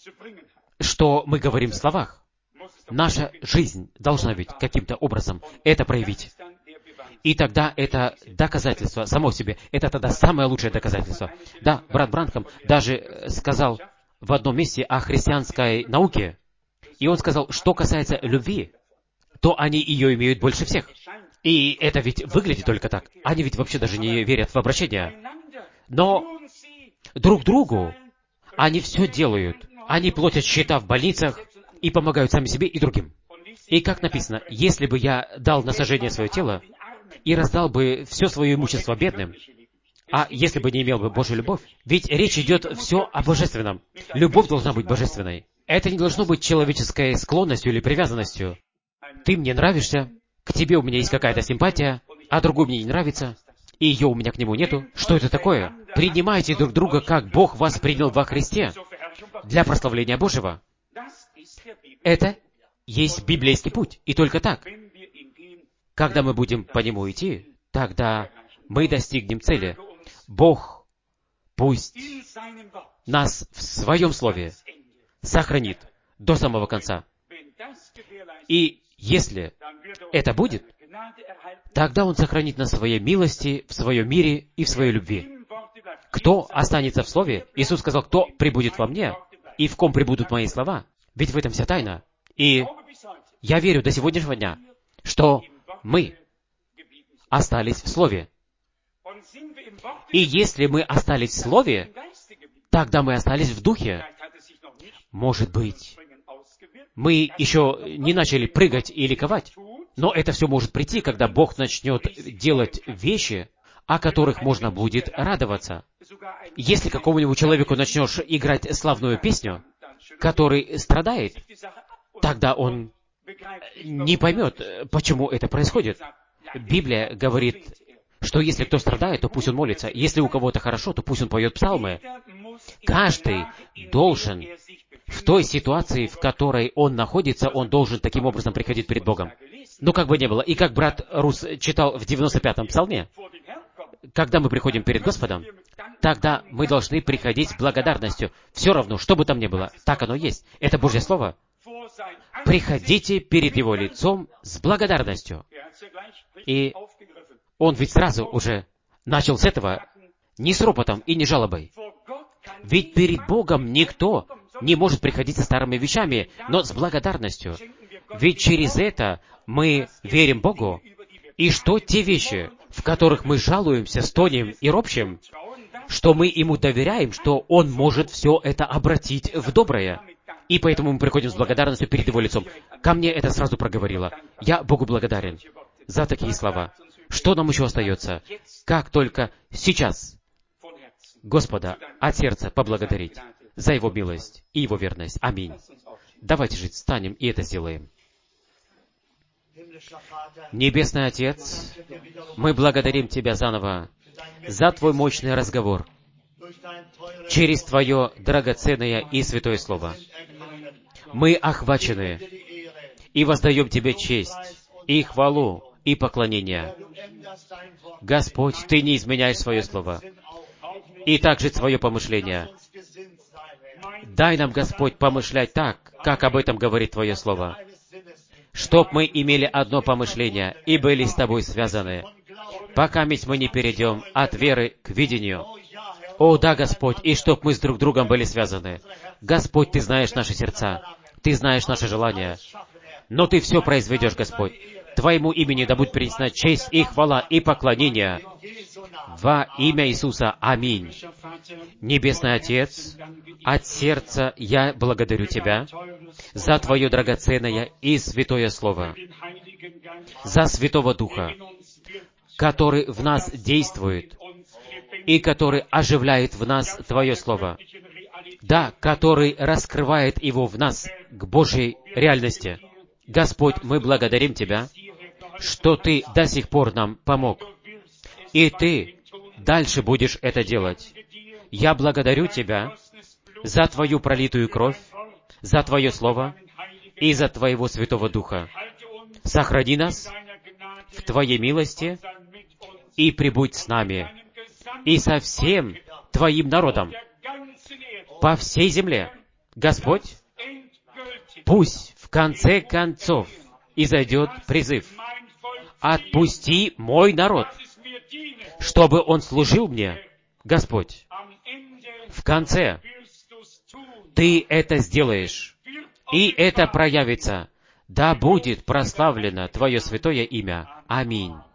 что мы говорим в словах. Наша жизнь должна ведь каким-то образом это проявить. И тогда это доказательство само в себе, это тогда самое лучшее доказательство. Да, брат Бранхам даже сказал в одном месте о христианской науке, и он сказал, что касается любви, то они ее имеют больше всех. И это ведь выглядит только так. Они ведь вообще даже не верят в обращение. Но друг другу они все делают. Они платят счета в больницах и помогают сами себе и другим. И как написано, если бы я дал на сожжение свое тело и раздал бы все свое имущество бедным, а если бы не имел бы Божью любовь, ведь речь идет все о божественном. Любовь должна быть божественной. Это не должно быть человеческой склонностью или привязанностью. Ты мне нравишься, к тебе у меня есть какая-то симпатия, а другой мне не нравится, и ее у меня к нему нету. Что это такое? принимайте друг друга, как Бог вас принял во Христе, для прославления Божьего. Это есть библейский путь, и только так. Когда мы будем по нему идти, тогда мы достигнем цели. Бог пусть нас в Своем Слове сохранит до самого конца. И если это будет, тогда Он сохранит нас в Своей милости, в Своем мире и в Своей любви. Кто останется в Слове? Иисус сказал, кто пребудет во мне, и в ком пребудут мои слова. Ведь в этом вся тайна. И я верю до сегодняшнего дня, что мы остались в Слове. И если мы остались в Слове, тогда мы остались в Духе. Может быть, мы еще не начали прыгать и ликовать, но это все может прийти, когда Бог начнет делать вещи, о которых можно будет радоваться. Если какому-нибудь человеку начнешь играть славную песню, который страдает, тогда он не поймет, почему это происходит. Библия говорит, что если кто страдает, то пусть он молится. Если у кого-то хорошо, то пусть он поет псалмы. Каждый должен в той ситуации, в которой он находится, он должен таким образом приходить перед Богом. Ну, как бы ни было. И как брат Рус читал в девяносто пятом псалме, когда мы приходим перед Господом, тогда мы должны приходить с благодарностью. Все равно, что бы там ни было, так оно есть. Это Божье Слово. Приходите перед Его лицом с благодарностью. И Он ведь сразу уже начал с этого, не с ропотом и не жалобой. Ведь перед Богом никто не может приходить со старыми вещами, но с благодарностью. Ведь через это мы верим Богу, и что те вещи, в которых мы жалуемся, стонем и ропщем, что мы Ему доверяем, что Он может все это обратить в доброе. И поэтому мы приходим с благодарностью перед Его лицом. Ко мне это сразу проговорило. Я Богу благодарен за такие слова. Что нам еще остается? Как только сейчас Господа от сердца поблагодарить за Его милость и Его верность. Аминь. Давайте же встанем и это сделаем. Небесный Отец, мы благодарим Тебя заново за Твой мощный разговор через Твое драгоценное и святое Слово. Мы охвачены и воздаем Тебе честь, и хвалу, и поклонение. Господь, Ты не изменяешь свое Слово, и также свое помышление. Дай нам, Господь, помышлять так, как об этом говорит Твое Слово, чтоб мы имели одно помышление и были с Тобой связаны, пока мы не перейдем от веры к видению. О, да, Господь, и чтоб мы с друг другом были связаны. Господь, Ты знаешь наши сердца, Ты знаешь наши желания, но Ты все произведешь, Господь. Твоему имени да будет принесена честь и хвала и поклонение. Во имя Иисуса. Аминь. Небесный Отец, от сердца я благодарю Тебя за Твое драгоценное и святое Слово, за Святого Духа, который в нас действует и который оживляет в нас Твое Слово. Да, который раскрывает его в нас к Божьей реальности. Господь, мы благодарим Тебя, что Ты до сих пор нам помог. И Ты дальше будешь это делать. Я благодарю Тебя за Твою пролитую кровь, за Твое Слово и за Твоего Святого Духа. Сохрани нас в Твоей милости и пребудь с нами и со всем Твоим народом по всей земле. Господь, пусть в конце концов изойдет призыв: «Отпусти мой народ, чтобы он служил мне». Господь, в конце Ты это сделаешь, и это проявится. Да будет прославлено Твое святое имя. Аминь.